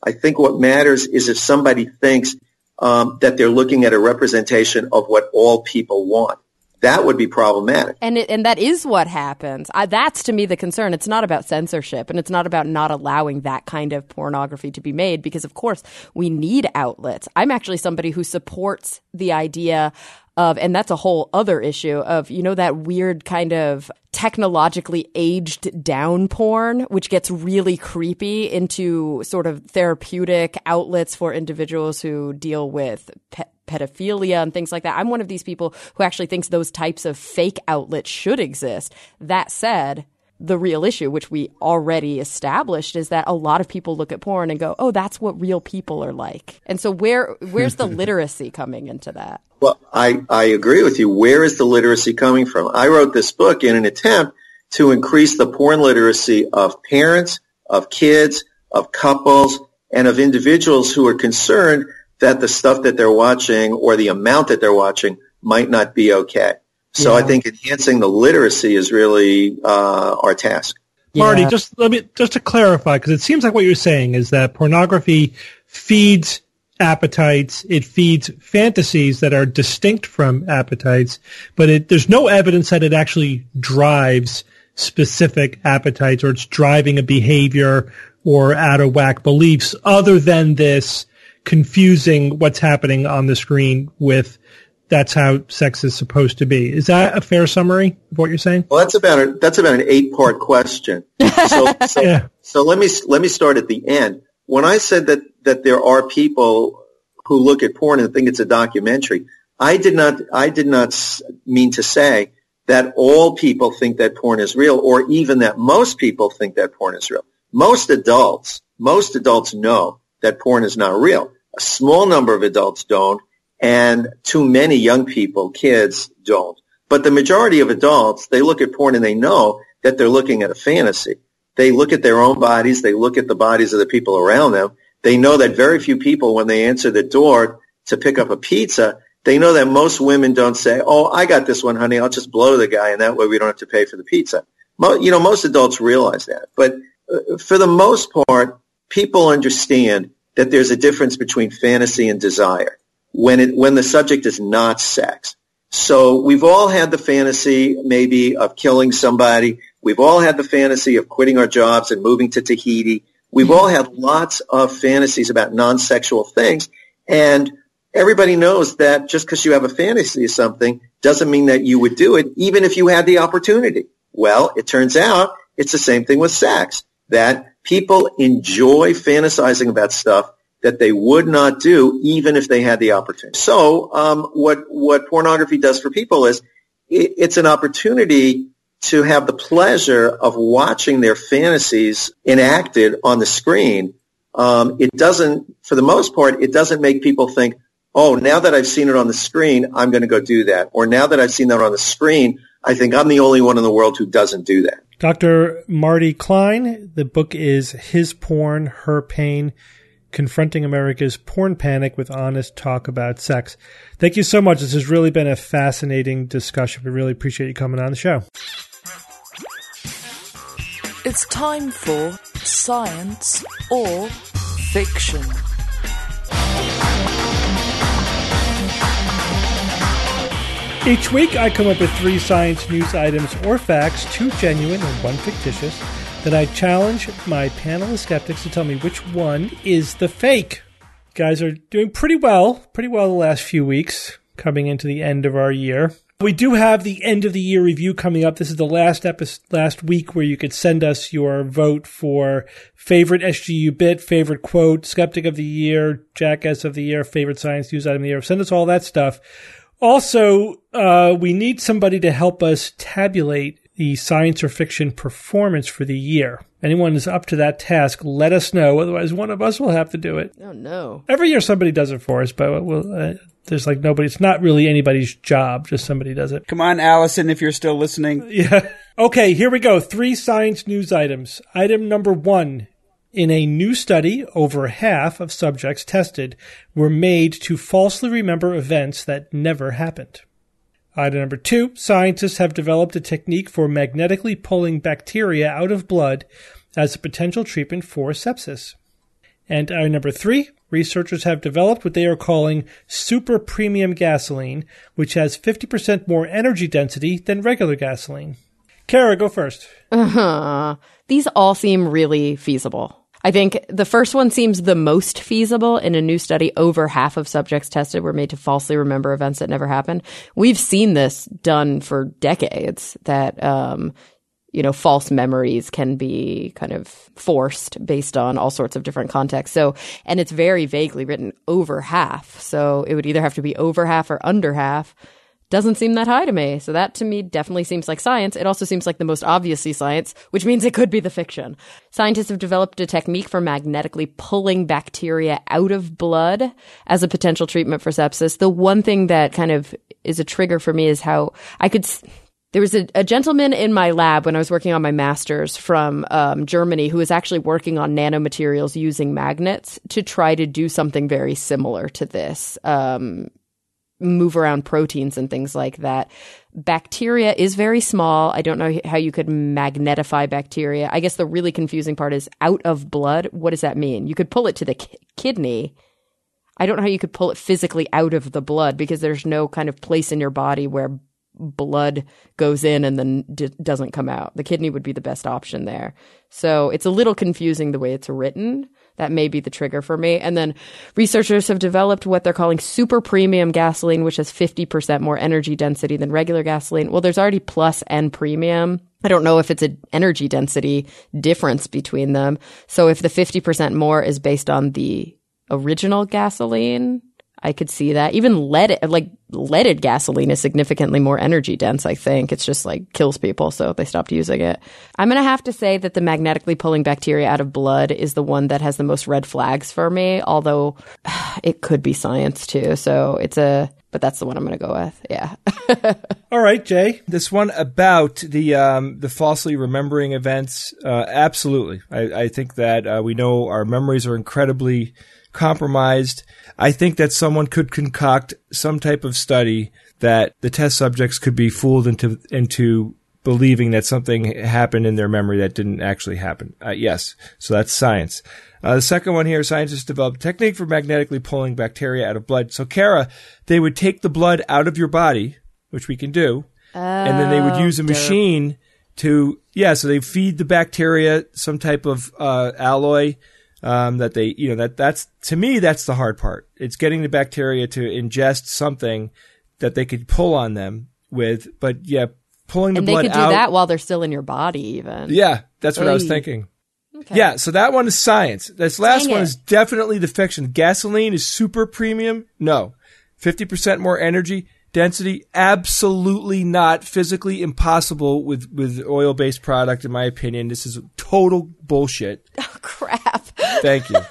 I think what matters is if somebody thinks um, that they're looking at a representation of what all people want. That would be problematic. And it, and that is what happens. I, that's, to me, the concern. It's not about censorship, and it's not about not allowing that kind of pornography to be made because, of course, we need outlets. I'm actually somebody who supports the idea of, and that's a whole other issue, of, you know, that weird kind of technologically aged down porn, which gets really creepy into sort of therapeutic outlets for individuals who deal with pe- pedophilia and things like that. I'm one of these people who actually thinks those types of fake outlets should exist. That said, the real issue, which we already established, is that a lot of people look at porn and go, oh, that's what real people are like. And so where where's the literacy coming into that? Well, I, I agree with you. Where is the literacy coming from? I wrote this book in an attempt to increase the porn literacy of parents, of kids, of couples, and of individuals who are concerned that the stuff that they're watching or the amount that they're watching might not be okay. So yeah. I think enhancing the literacy is really uh, our task. Marty, yeah. just let me just to clarify, because it seems like what you're saying is that pornography feeds appetites, it feeds fantasies that are distinct from appetites, but it, there's no evidence that it actually drives specific appetites or it's driving a behavior or out of whack beliefs other than this confusing what's happening on the screen with that's how sex is supposed to be. Is that a fair summary of what you're saying? Well, that's about a, that's about an eight-part question. So, so, yeah. so let me let me start at the end. When I said that that there are people who look at porn and think it's a documentary, I did not I did not mean to say that all people think that porn is real, or even that most people think that porn is real. Most adults, most adults know that porn is not real. A small number of adults don't. And too many young people, kids, don't. But the majority of adults, they look at porn and they know that they're looking at a fantasy. They look at their own bodies. They look at the bodies of the people around them. They know that very few people, when they answer the door to pick up a pizza, they know that most women don't say, oh, I got this one, honey. I'll just blow the guy, and that way we don't have to pay for the pizza. Mo- you know, most adults realize that. But uh, for the most part, people understand that there's a difference between fantasy and desire when it, when the subject is not sex. So we've all had the fantasy maybe of killing somebody. We've all had the fantasy of quitting our jobs and moving to Tahiti. We've all had lots of fantasies about non-sexual things. And everybody knows that just because you have a fantasy of something doesn't mean that you would do it, even if you had the opportunity. Well, it turns out it's the same thing with sex, that people enjoy fantasizing about stuff that they would not do even if they had the opportunity. So um, what what pornography does for people is it, it's an opportunity to have the pleasure of watching their fantasies enacted on the screen. Um, it doesn't, for the most part, it doesn't make people think, oh, now that I've seen it on the screen, I'm going to go do that. Or now that I've seen that on the screen, I think I'm the only one in the world who doesn't do that. Doctor Marty Klein, the book is His Porn, Her Pain, Confronting America's Porn Panic with Honest Talk About Sex. Thank you so much. This has really been a fascinating discussion. We really appreciate you coming on the show. It's time for Science or Fiction. Each week, I come up with three science news items or facts, two genuine and one fictitious. Then I challenge my panel of skeptics to tell me which one is the fake. You guys are doing pretty well, pretty well the last few weeks, coming into the end of our year. We do have the end of the year review coming up. This is the last episode, last week where you could send us your vote for favorite S G U bit, favorite quote, skeptic of the year, jackass of the year, favorite science news item of the year. Send us all that stuff. Also, uh, we need somebody to help us tabulate the science or fiction performance for the year. Anyone is up to that task, let us know. Otherwise, one of us will have to do it. Oh, no. Every year somebody does it for us, but we'll, uh, there's like nobody. It's not really anybody's job. Just somebody does it. Come on, Allison, if you're still listening. Yeah. Okay, here we go. Three science news items. Item number one. In a new study, over half of subjects tested were made to falsely remember events that never happened. Item number two, scientists have developed a technique for magnetically pulling bacteria out of blood as a potential treatment for sepsis. And our number three, researchers have developed what they are calling super premium gasoline, which has fifty percent more energy density than regular gasoline. Kara, go first. Uh-huh. These all seem really feasible. I think the first one seems the most feasible. In a new study, over half of subjects tested were made to falsely remember events that never happened. We've seen this done for decades, that, um, you know, false memories can be kind of forced based on all sorts of different contexts. So, and it's very vaguely written over half. So it would either have to be over half or under half. Doesn't seem that high to me. So that to me definitely seems like science. It also seems like the most obviously science, which means it could be the fiction. Scientists have developed a technique for magnetically pulling bacteria out of blood as a potential treatment for sepsis. The one thing that kind of is a trigger for me is how I could... There was a, a gentleman in my lab when I was working on my master's from um, Germany who was actually working on nanomaterials using magnets to try to do something very similar to this. Um move around proteins and things like that. Bacteria is very small. I don't know how you could magnetify bacteria. I guess the really confusing part is out of blood. What does that mean? You could pull it to the ki- kidney. I don't know how you could pull it physically out of the blood because there's no kind of place in your body where blood goes in and then d- doesn't come out. The kidney would be the best option there. So it's a little confusing the way it's written. That may be the trigger for me. And then researchers have developed what they're calling super premium gasoline, which has fifty percent more energy density than regular gasoline. Well, there's already plus and premium. I don't know if it's an energy density difference between them. So if the fifty percent more is based on the original gasoline, I could see that. Even lead, like leaded gasoline is significantly more energy dense, I think. It's just like kills people, so they stopped using it. I'm going to have to say that the magnetically pulling bacteria out of blood is the one that has the most red flags for me, although it could be science too. So it's a, but that's the one I'm going to go with. Yeah. All right, Jay. This one about the um, the falsely remembering events, uh, absolutely. I, I think that uh, we know our memories are incredibly compromised. I think that someone could concoct some type of study that the test subjects could be fooled into into believing that something happened in their memory that didn't actually happen. Uh, yes, so that's science. Uh, the second one here, scientists developed a technique for magnetically pulling bacteria out of blood. So, Kara, they would take the blood out of your body, which we can do, oh, and then they would use a machine derp. to, yeah, so they feed the bacteria some type of uh, alloy. Um, that they, you know, that that's, to me, that's the hard part. It's getting the bacteria to ingest something that they could pull on them with, but yeah, pulling the and blood out. And they could do out, that while they're still in your body even. Yeah, that's what Oy. I was thinking. Okay. Yeah, so that one is science. This last Dang one it. is definitely the fiction. Gasoline is super premium? No. fifty percent more energy density? Absolutely not. Physically impossible with, with oil-based product, in my opinion. This is total bullshit. Oh, crap. Thank you.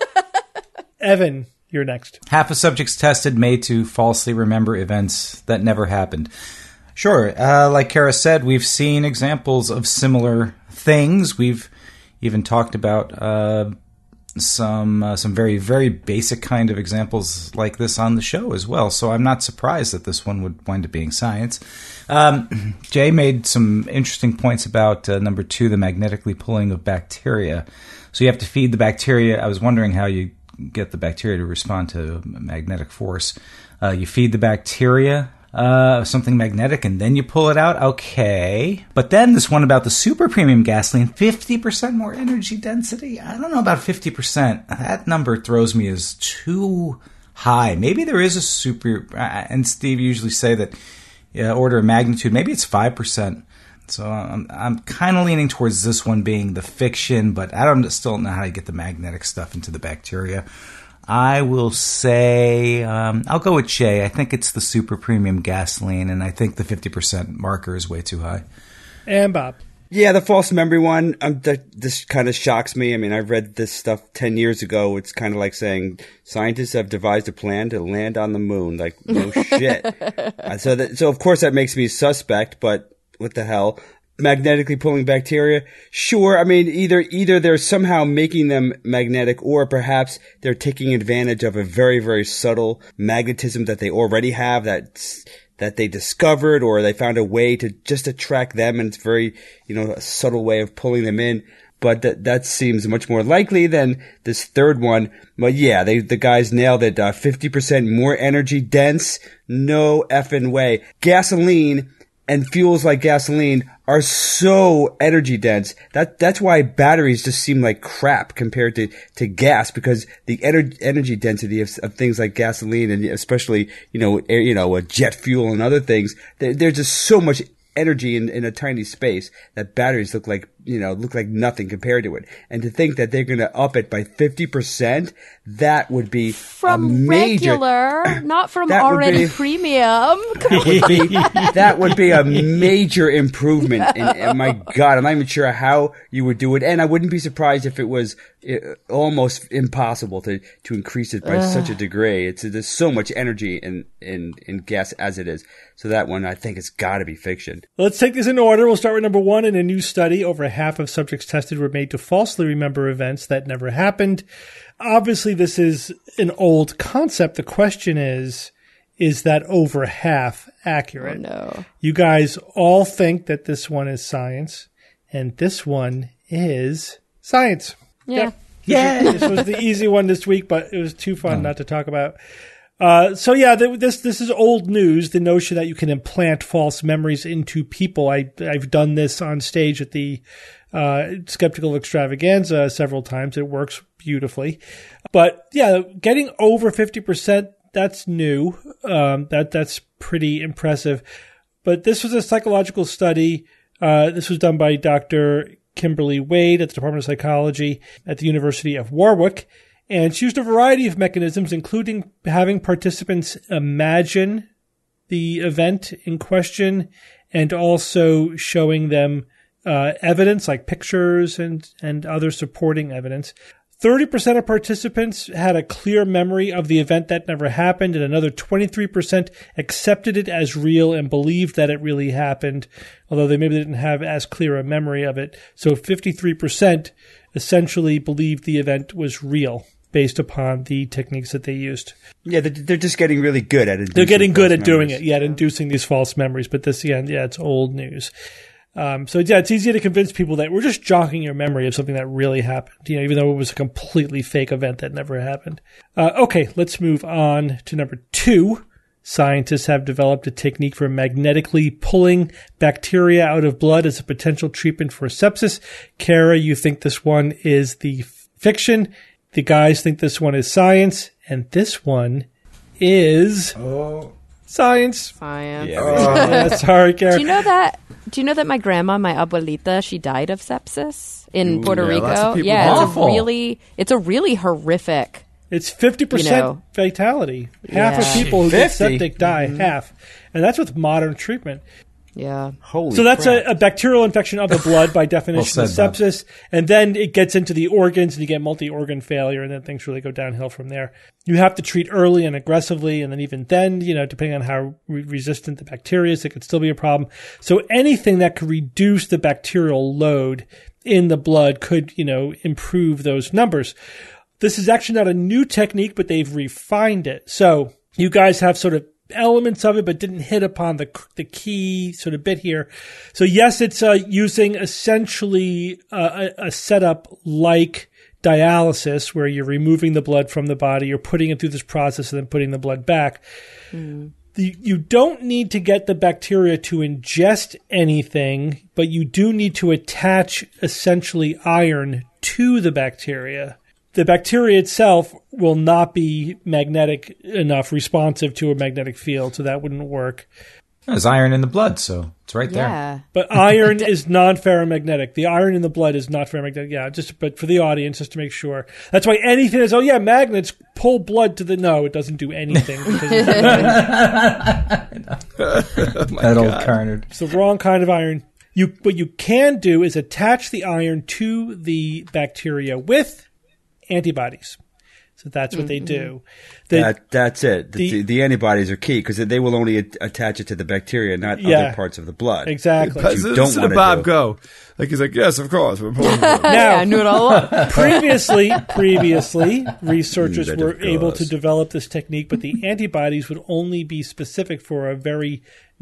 Evan, you're next. Half of subjects tested made to falsely remember events that never happened. Sure. Uh, like Kara said, we've seen examples of similar things. We've even talked about uh, some uh, some very, very basic kind of examples like this on the show as well. So I'm not surprised that this one would wind up being science. Um, Jay made some interesting points about uh, number two, the magnetically pulling of bacteria. So you have to feed the bacteria. I was wondering how you get the bacteria to respond to magnetic force. Uh, you feed the bacteria uh, something magnetic and then you pull it out. Okay. But then this one about the super premium gasoline, fifty percent more energy density. I don't know about fifty percent. That number throws me as too high. Maybe there is a super, and Steve usually say that yeah, order of magnitude, maybe it's five percent. So I'm, I'm kind of leaning towards this one being the fiction, but I don't still know how to get the magnetic stuff into the bacteria. I will say, um, I'll go with Jay. I think it's the super premium gasoline, and I think the fifty percent marker is way too high. And Bob. Yeah, the false memory one, um, th- this kind of shocks me. I mean, I read this stuff ten years ago. It's kind of like saying scientists have devised a plan to land on the moon. Like, no shit. Uh, so, that, so, of course, that makes me suspect, but what the hell? Magnetically pulling bacteria? Sure. I mean, either either they're somehow making them magnetic, or perhaps they're taking advantage of a very, very subtle magnetism that they already have that's that they discovered, or they found a way to just attract them, and it's very, you know, a subtle way of pulling them in. but that that seems much more likely than this third one. But yeah, they the guys nailed it. Uh, fifty percent more energy dense. No effing way. Gasoline and fuels like gasoline are so energy dense. That that's why batteries just seem like crap compared to, to gas, because the ener- energy density of, of things like gasoline, and especially you know air, you know jet fuel and other things, they're, they're just so much energy in, in a tiny space that batteries look like, you know, look like nothing compared to it. And to think that they're going to up it by fifty percent, that would be from a major, regular, not from that would already be- premium. That would be, that would be a major improvement. And, and my God, I'm not even sure how you would do it. And I wouldn't be surprised if it was uh, almost impossible to, to increase it by Ugh. such a degree. It's, there's so much energy in, in, in gas as it is. So that one, I think it's got to be fiction. Let's take this in order. We'll start with number one. In a new study, over half of subjects tested were made to falsely remember events that never happened. Obviously, this is an old concept. The question is, is that over half accurate? Oh, no. You guys all think that this one is science, and this one is science. Yeah. Yep. Yeah. This was the easy one this week, but it was too fun oh. not to talk about. Uh, so yeah, th- this this is old news. The notion that you can implant false memories into people. I I've done this on stage at the uh, Skeptical Extravaganza several times. It works beautifully. But yeah, getting over fifty percent, that's new. Um, that that's pretty impressive. But this was a psychological study. Uh, this was done by Doctor Kimberly Wade at the Department of Psychology at the University of Warwick. And she used a variety of mechanisms, including having participants imagine the event in question and also showing them uh, evidence like pictures and, and other supporting evidence. thirty percent of participants had a clear memory of the event that never happened, and another twenty-three percent accepted it as real and believed that it really happened, although they maybe didn't have as clear a memory of it. So fifty-three percent essentially believed the event was real, based upon the techniques that they used. Yeah, they're just getting really good at it. They're getting good at doing it, yeah, at inducing these false memories. But this, yeah, yeah it's old news. Um, so, yeah, it's easy to convince people that we're just jogging your memory of something that really happened, you know, even though it was a completely fake event that never happened. Uh, okay, let's move on to number two. Scientists have developed a technique for magnetically pulling bacteria out of blood as a potential treatment for sepsis. Kara, you think this one is the f- fiction. The guys think this one is science, and this one is oh. science. Science. Yeah, oh. yeah, sorry, Kara. Do you know that? Do you know that my grandma, my abuelita, she died of sepsis in Ooh, Puerto yeah, Rico? Yeah, Awful. it's a really, it's a really horrific. It's fifty percent you know, fatality. Half yeah. of people who get fifty septic die. Mm-hmm. Half, and that's with modern treatment. Yeah. Holy so that's crap. a, a bacterial infection of the blood by definition well of said, sepsis. Bob. And then it gets into the organs and you get multi-organ failure, and then things really go downhill from there. You have to treat early and aggressively. And then even then, you know, depending on how re- resistant the bacteria is, it could still be a problem. So anything that could reduce the bacterial load in the blood could, you know, improve those numbers. This is actually not a new technique, but they've refined it. So you guys have sort of elements of it, but didn't hit upon the the key sort of bit here. So yes, it's uh, using essentially uh, a, a setup like dialysis, where you're removing the blood from the body, you're putting it through this process, and then putting the blood back. Mm. The, you don't need to get the bacteria to ingest anything, but you do need to attach essentially iron to the bacteria. The bacteria itself will not be magnetic enough, responsive to a magnetic field, so that wouldn't work. There's iron in the blood, so it's right there. Yeah. But iron is non-ferromagnetic. The iron in the blood is not ferromagnetic. Yeah, just but for the audience, just to make sure. That's why anything is, oh yeah, magnets pull blood to the, no, it doesn't do anything. Because it's oh that old carnard. It's the wrong kind of iron. You, what you can do is attach the iron to the bacteria with antibodies. So that's what mm-hmm. they do. They, that, that's it. The, the, the antibodies are key because they will only a- attach it to the bacteria, not yeah, other parts of the blood. Exactly. But you don't want to Bob do. Go. Like he's like, yes, of course. We're pulling now, yeah, I knew it all up. previously, previously, researchers were able to develop this technique, but the antibodies would only be specific for a very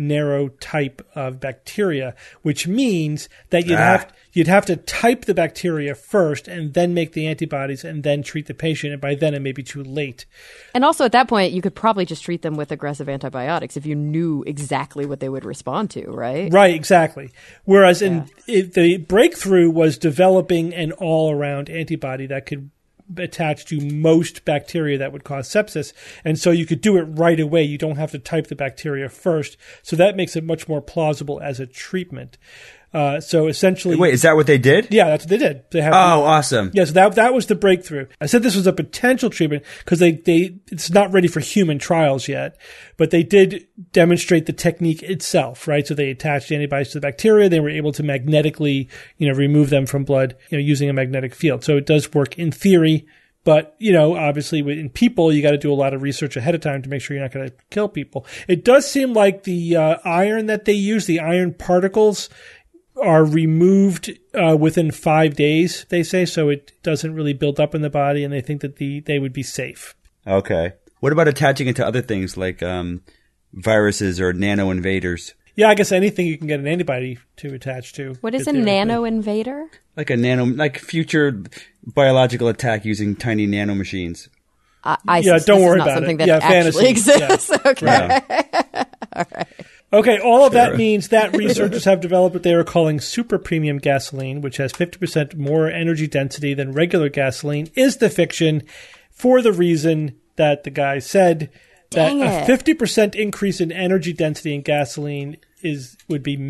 narrow type of bacteria, which means that you'd Ah. have you'd have to type the bacteria first and then make the antibodies and then treat the patient. And by then it may be too late. And also at that point, you could probably just treat them with aggressive antibiotics if you knew exactly what they would respond to, right? Right, exactly. Whereas in it, the breakthrough was developing an all-around antibody that could attach to most bacteria that would cause sepsis. And so you could do it right away. You don't have to type the bacteria first. So that makes it much more plausible as a treatment. Uh, so essentially... Wait, is that what they did? Yeah, that's what they did. They have Oh, awesome. Yeah, so that that was the breakthrough. I said this was a potential treatment because they, they it's not ready for human trials yet, but they did demonstrate the technique itself, right? So they attached antibodies to the bacteria. They were able to magnetically, you know, remove them from blood, you know, using a magnetic field. So it does work in theory, but, you know, obviously in people, you got to do a lot of research ahead of time to make sure you're not going to kill people. It does seem like the uh, iron that they use, the iron particles, are removed uh, within five days, they say, so it doesn't really build up in the body, and they think that the they would be safe. Okay. What about attaching it to other things like um, viruses or nano invaders? Yeah, I guess anything you can get an antibody to attach to. What is a theoretically. nano invader? Like a nano, like future biological attack using tiny nano machines. I, I Yeah, sus- don't this worry is not about something it. that Yeah, actually fantasy. exists. Yeah. Okay. Yeah. All right. Okay, all of that Sure. means that researchers have developed what they are calling super premium gasoline, which has fifty percent more energy density than regular gasoline, is the fiction for the reason that the guy said that Dang a it. fifty percent increase in energy density in gasoline is would be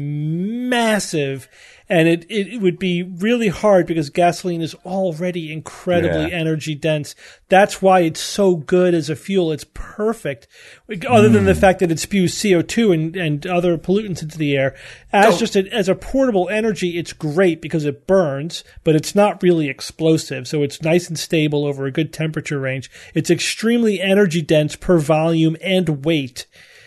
massive, and it, it would be really hard because gasoline is already incredibly Yeah. energy dense. That's why it's so good as a fuel. It's perfect, other than the fact that it spews C O two and, and other pollutants into the air. As just a, as a portable energy, it's great because it burns, but it's not really explosive. So it's nice and stable over a good temperature range. It's extremely energy dense per volume and weight.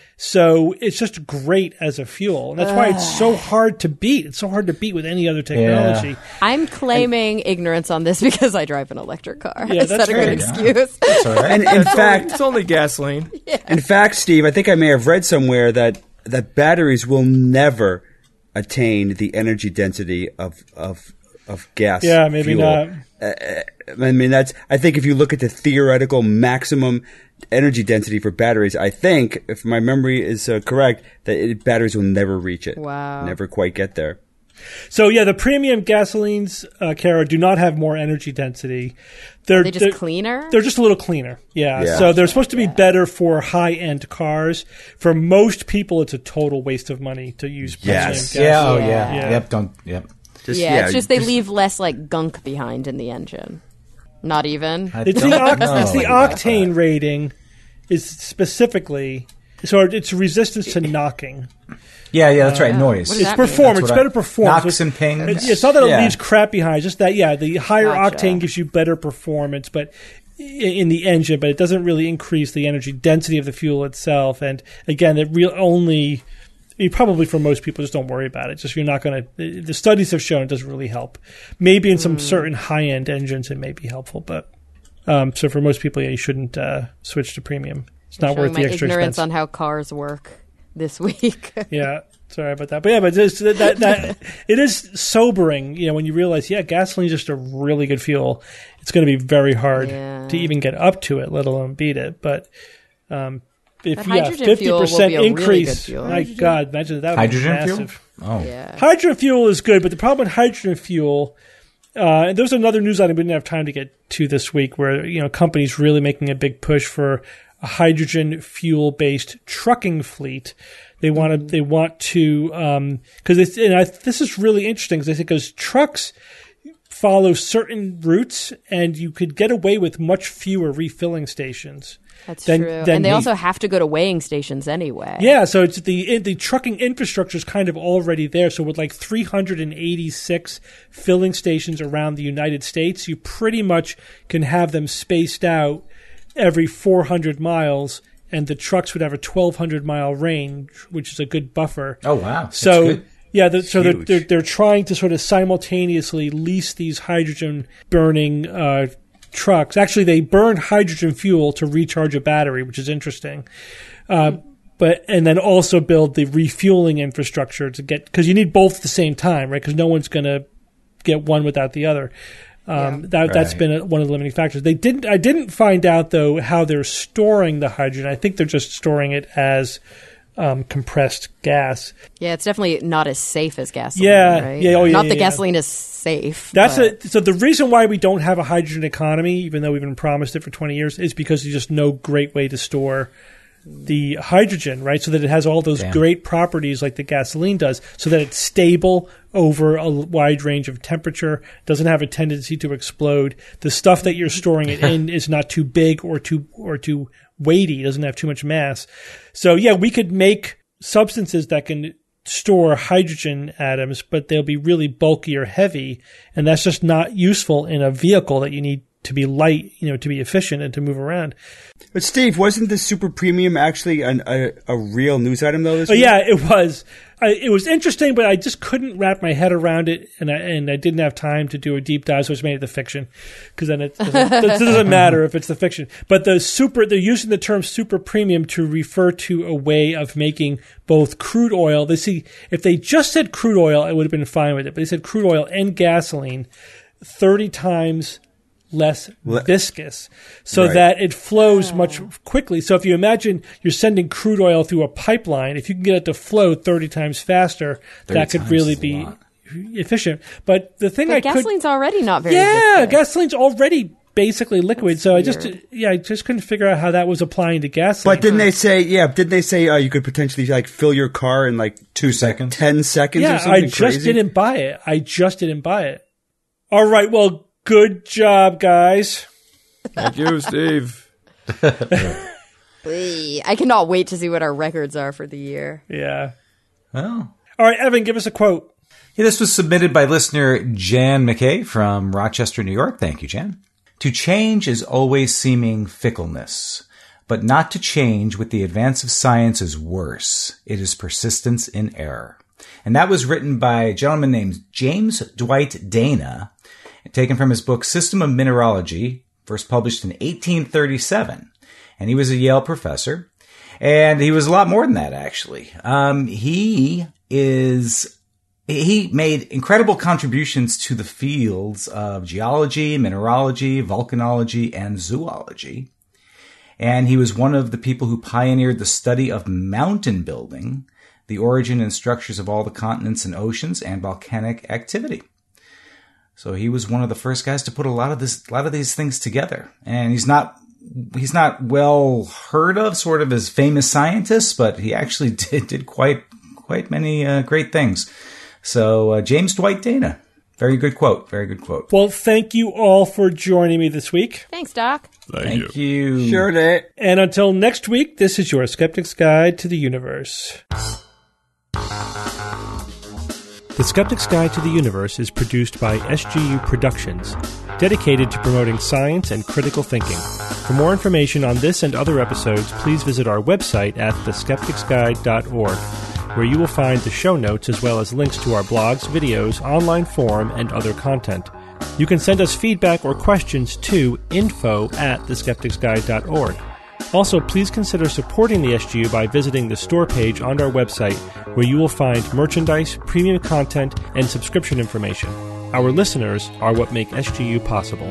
So it's just great as a fuel. And that's why it's so hard to beat. It's so hard to beat with any other technology. I'm claiming ignorance on this because I drive an electric car. Yeah, Is that's that a good right. excuse? That's all right. And in It's fact, only, it's only gasoline. in fact, Steve, I think I may have read somewhere that that batteries will never attain the energy density of of of gas. Yeah, maybe fuel. not. Uh, I mean, that's. I think if you look at the theoretical maximum energy density for batteries, I think, if my memory is uh, correct, that it, batteries will never reach it. Wow. Never quite get there. So yeah, the premium gasolines, uh, Kara, do not have more energy density. They're, They just they're- cleaner? They're just a little cleaner. Yeah. Yeah. So they're supposed to be better for high-end cars. For most people, it's a total waste of money to use premium Yes. gasoline. Yeah, oh Yeah. yeah. Yeah. Yep, don't yep. Just, yeah, it's just they just- leave less like gunk behind in the engine. Not even. I It's the, don't oct- know it's the about octane that. rating is specifically, so it's resistance to knocking. Yeah, yeah, that's right. Noise. What does It's that mean? performance. That's It's what better I- performance. Knocks and pings. It's, it's not that it Yeah. leaves crap behind. It's just that, yeah, the higher Gotcha. octane gives you better performance, but i- in the engine, but it doesn't really increase the energy density of the fuel itself. And again, it real only. I mean, probably for most people, just don't worry about it. Just you're not going to. The studies have shown it doesn't really help. Maybe in some certain high end engines, it may be helpful, but um, so for most people, yeah, you shouldn't uh, switch to premium. It's not Showing worth my the extra ignorance expense. on how cars work this week. Yeah, sorry about that. But yeah, but this, that, that, that it is sobering, you know, when you realize, yeah, gasoline is just a really good fuel. It's going to be very hard Yeah. to even get up to it, let alone beat it. But um, if But yeah, hydrogen fifty fuel will percent be a really increase, good fuel. my God, imagine that would Hydrogen be fuel? massive. Oh. Yeah. Hydrogen fuel is good, but the problem with hydrogen fuel, uh, and there's another news item we didn't have time to get to this week, where you know companies really making a big push for a hydrogen fuel based trucking fleet. They want to. They want to because it's and I, this is really interesting because I think because trucks follow certain routes and you could get away with much fewer refilling stations. That's Then- true. then And they the- also have to go to weighing stations anyway. Yeah, so it's the the trucking infrastructure is kind of already there. So with like three hundred eighty-six filling stations around the United States, you pretty much can have them spaced out every four hundred miles, and the trucks would have a twelve hundred mile range, which is a good buffer. Oh wow. That's So good. yeah, the, so they're, huge. they're they're trying to sort of simultaneously lease these hydrogen burning uh, trucks. Actually, they burn hydrogen fuel to recharge a battery, which is interesting. Uh, but and then also build the refueling infrastructure to get, because you need both at the same time, right? Because no one's going to get one without the other. Um, Yeah. that, That's Right. been a, one of the limiting factors. They didn't. I didn't find out though how they're storing the hydrogen. I think they're just storing it as um, compressed gas. Yeah, it's definitely not as safe as gasoline. Yeah, right? yeah, oh, yeah, Not yeah, that yeah. gasoline is safe. That's but- a, so the reason why we don't have a hydrogen economy, even though we've been promised it for twenty years, is because there's just no great way to store the hydrogen, right? So that it has all those Damn. great properties like the gasoline does, so that it's stable over a wide range of temperature, doesn't have a tendency to explode. The stuff that you're storing it in is not too big or too or too weighty, doesn't have too much mass. So yeah, we could make substances that can store hydrogen atoms, but they'll be really bulky or heavy, and that's just not useful in a vehicle that you need to be light, you know, to be efficient and to move around. But Steve, wasn't the super premium actually an, a a real news item though? This Oh week? yeah, it was. I, it was interesting, but I just couldn't wrap my head around it, and I and I didn't have time to do a deep dive, so I just made it the fiction, because then it doesn't, it doesn't matter if it's the fiction. But the super, they're using the term super premium to refer to a way of making both crude oil. They see if they just said crude oil, I would have been fine with it, but they said crude oil and gasoline thirty times less viscous, so Right. that it flows much quickly. So if you imagine you're sending crude oil through a pipeline, if you can get it to flow thirty times faster, that could times really is a be lot. efficient. But the thing But I could, gasoline's already not very yeah, viscous. gasoline's already basically liquid. That's so I just, weird. yeah, I just couldn't figure out how that was applying to gasoline. But didn't they say? Yeah, didn't they say uh, you could potentially like fill your car in like Two seconds. ten seconds? or yeah, something I just crazy? didn't buy it. I just didn't buy it. All right, well, good job, guys. Thank you, Steve. Whee! I cannot wait to see what our records are for the year. Yeah. Well, All right, Evan, give us a quote. yeah, this was submitted by listener Jan McKay from Rochester, New York. Thank you, Jan. To change is always seeming fickleness, but not to change with the advance of science is worse. It is persistence in error. And that was written by a gentleman named James Dwight Dana, taken from his book System of Mineralogy, first published in eighteen thirty-seven. And he was a Yale professor. And he was a lot more than that, actually. Um, he is, he made incredible contributions to the fields of geology, mineralogy, volcanology, and zoology. And he was one of the people who pioneered the study of mountain building, the origin and structures of all the continents and oceans, and volcanic activity. So he was one of the first guys to put a lot of this, a lot of these things together. And he's not, he's not well heard of, sort of as famous scientists, but he actually did did quite quite many uh, great things. So uh, James Dwight Dana, very good quote, very good quote. Well, thank you all for joining me this week. Thanks, Doc. Thank you. Sure did. And until next week, this is your Skeptic's Guide to the Universe. The Skeptic's Guide to the Universe is produced by S G U Productions, dedicated to promoting science and critical thinking. For more information on this and other episodes, please visit our website at the skeptics guide dot org, where you will find the show notes as well as links to our blogs, videos, online forum, and other content. You can send us feedback or questions to info at the skeptics guide dot org. Also, please consider supporting the S G U by visiting the store page on our website, where you will find merchandise, premium content, and subscription information. Our listeners are what make S G U possible.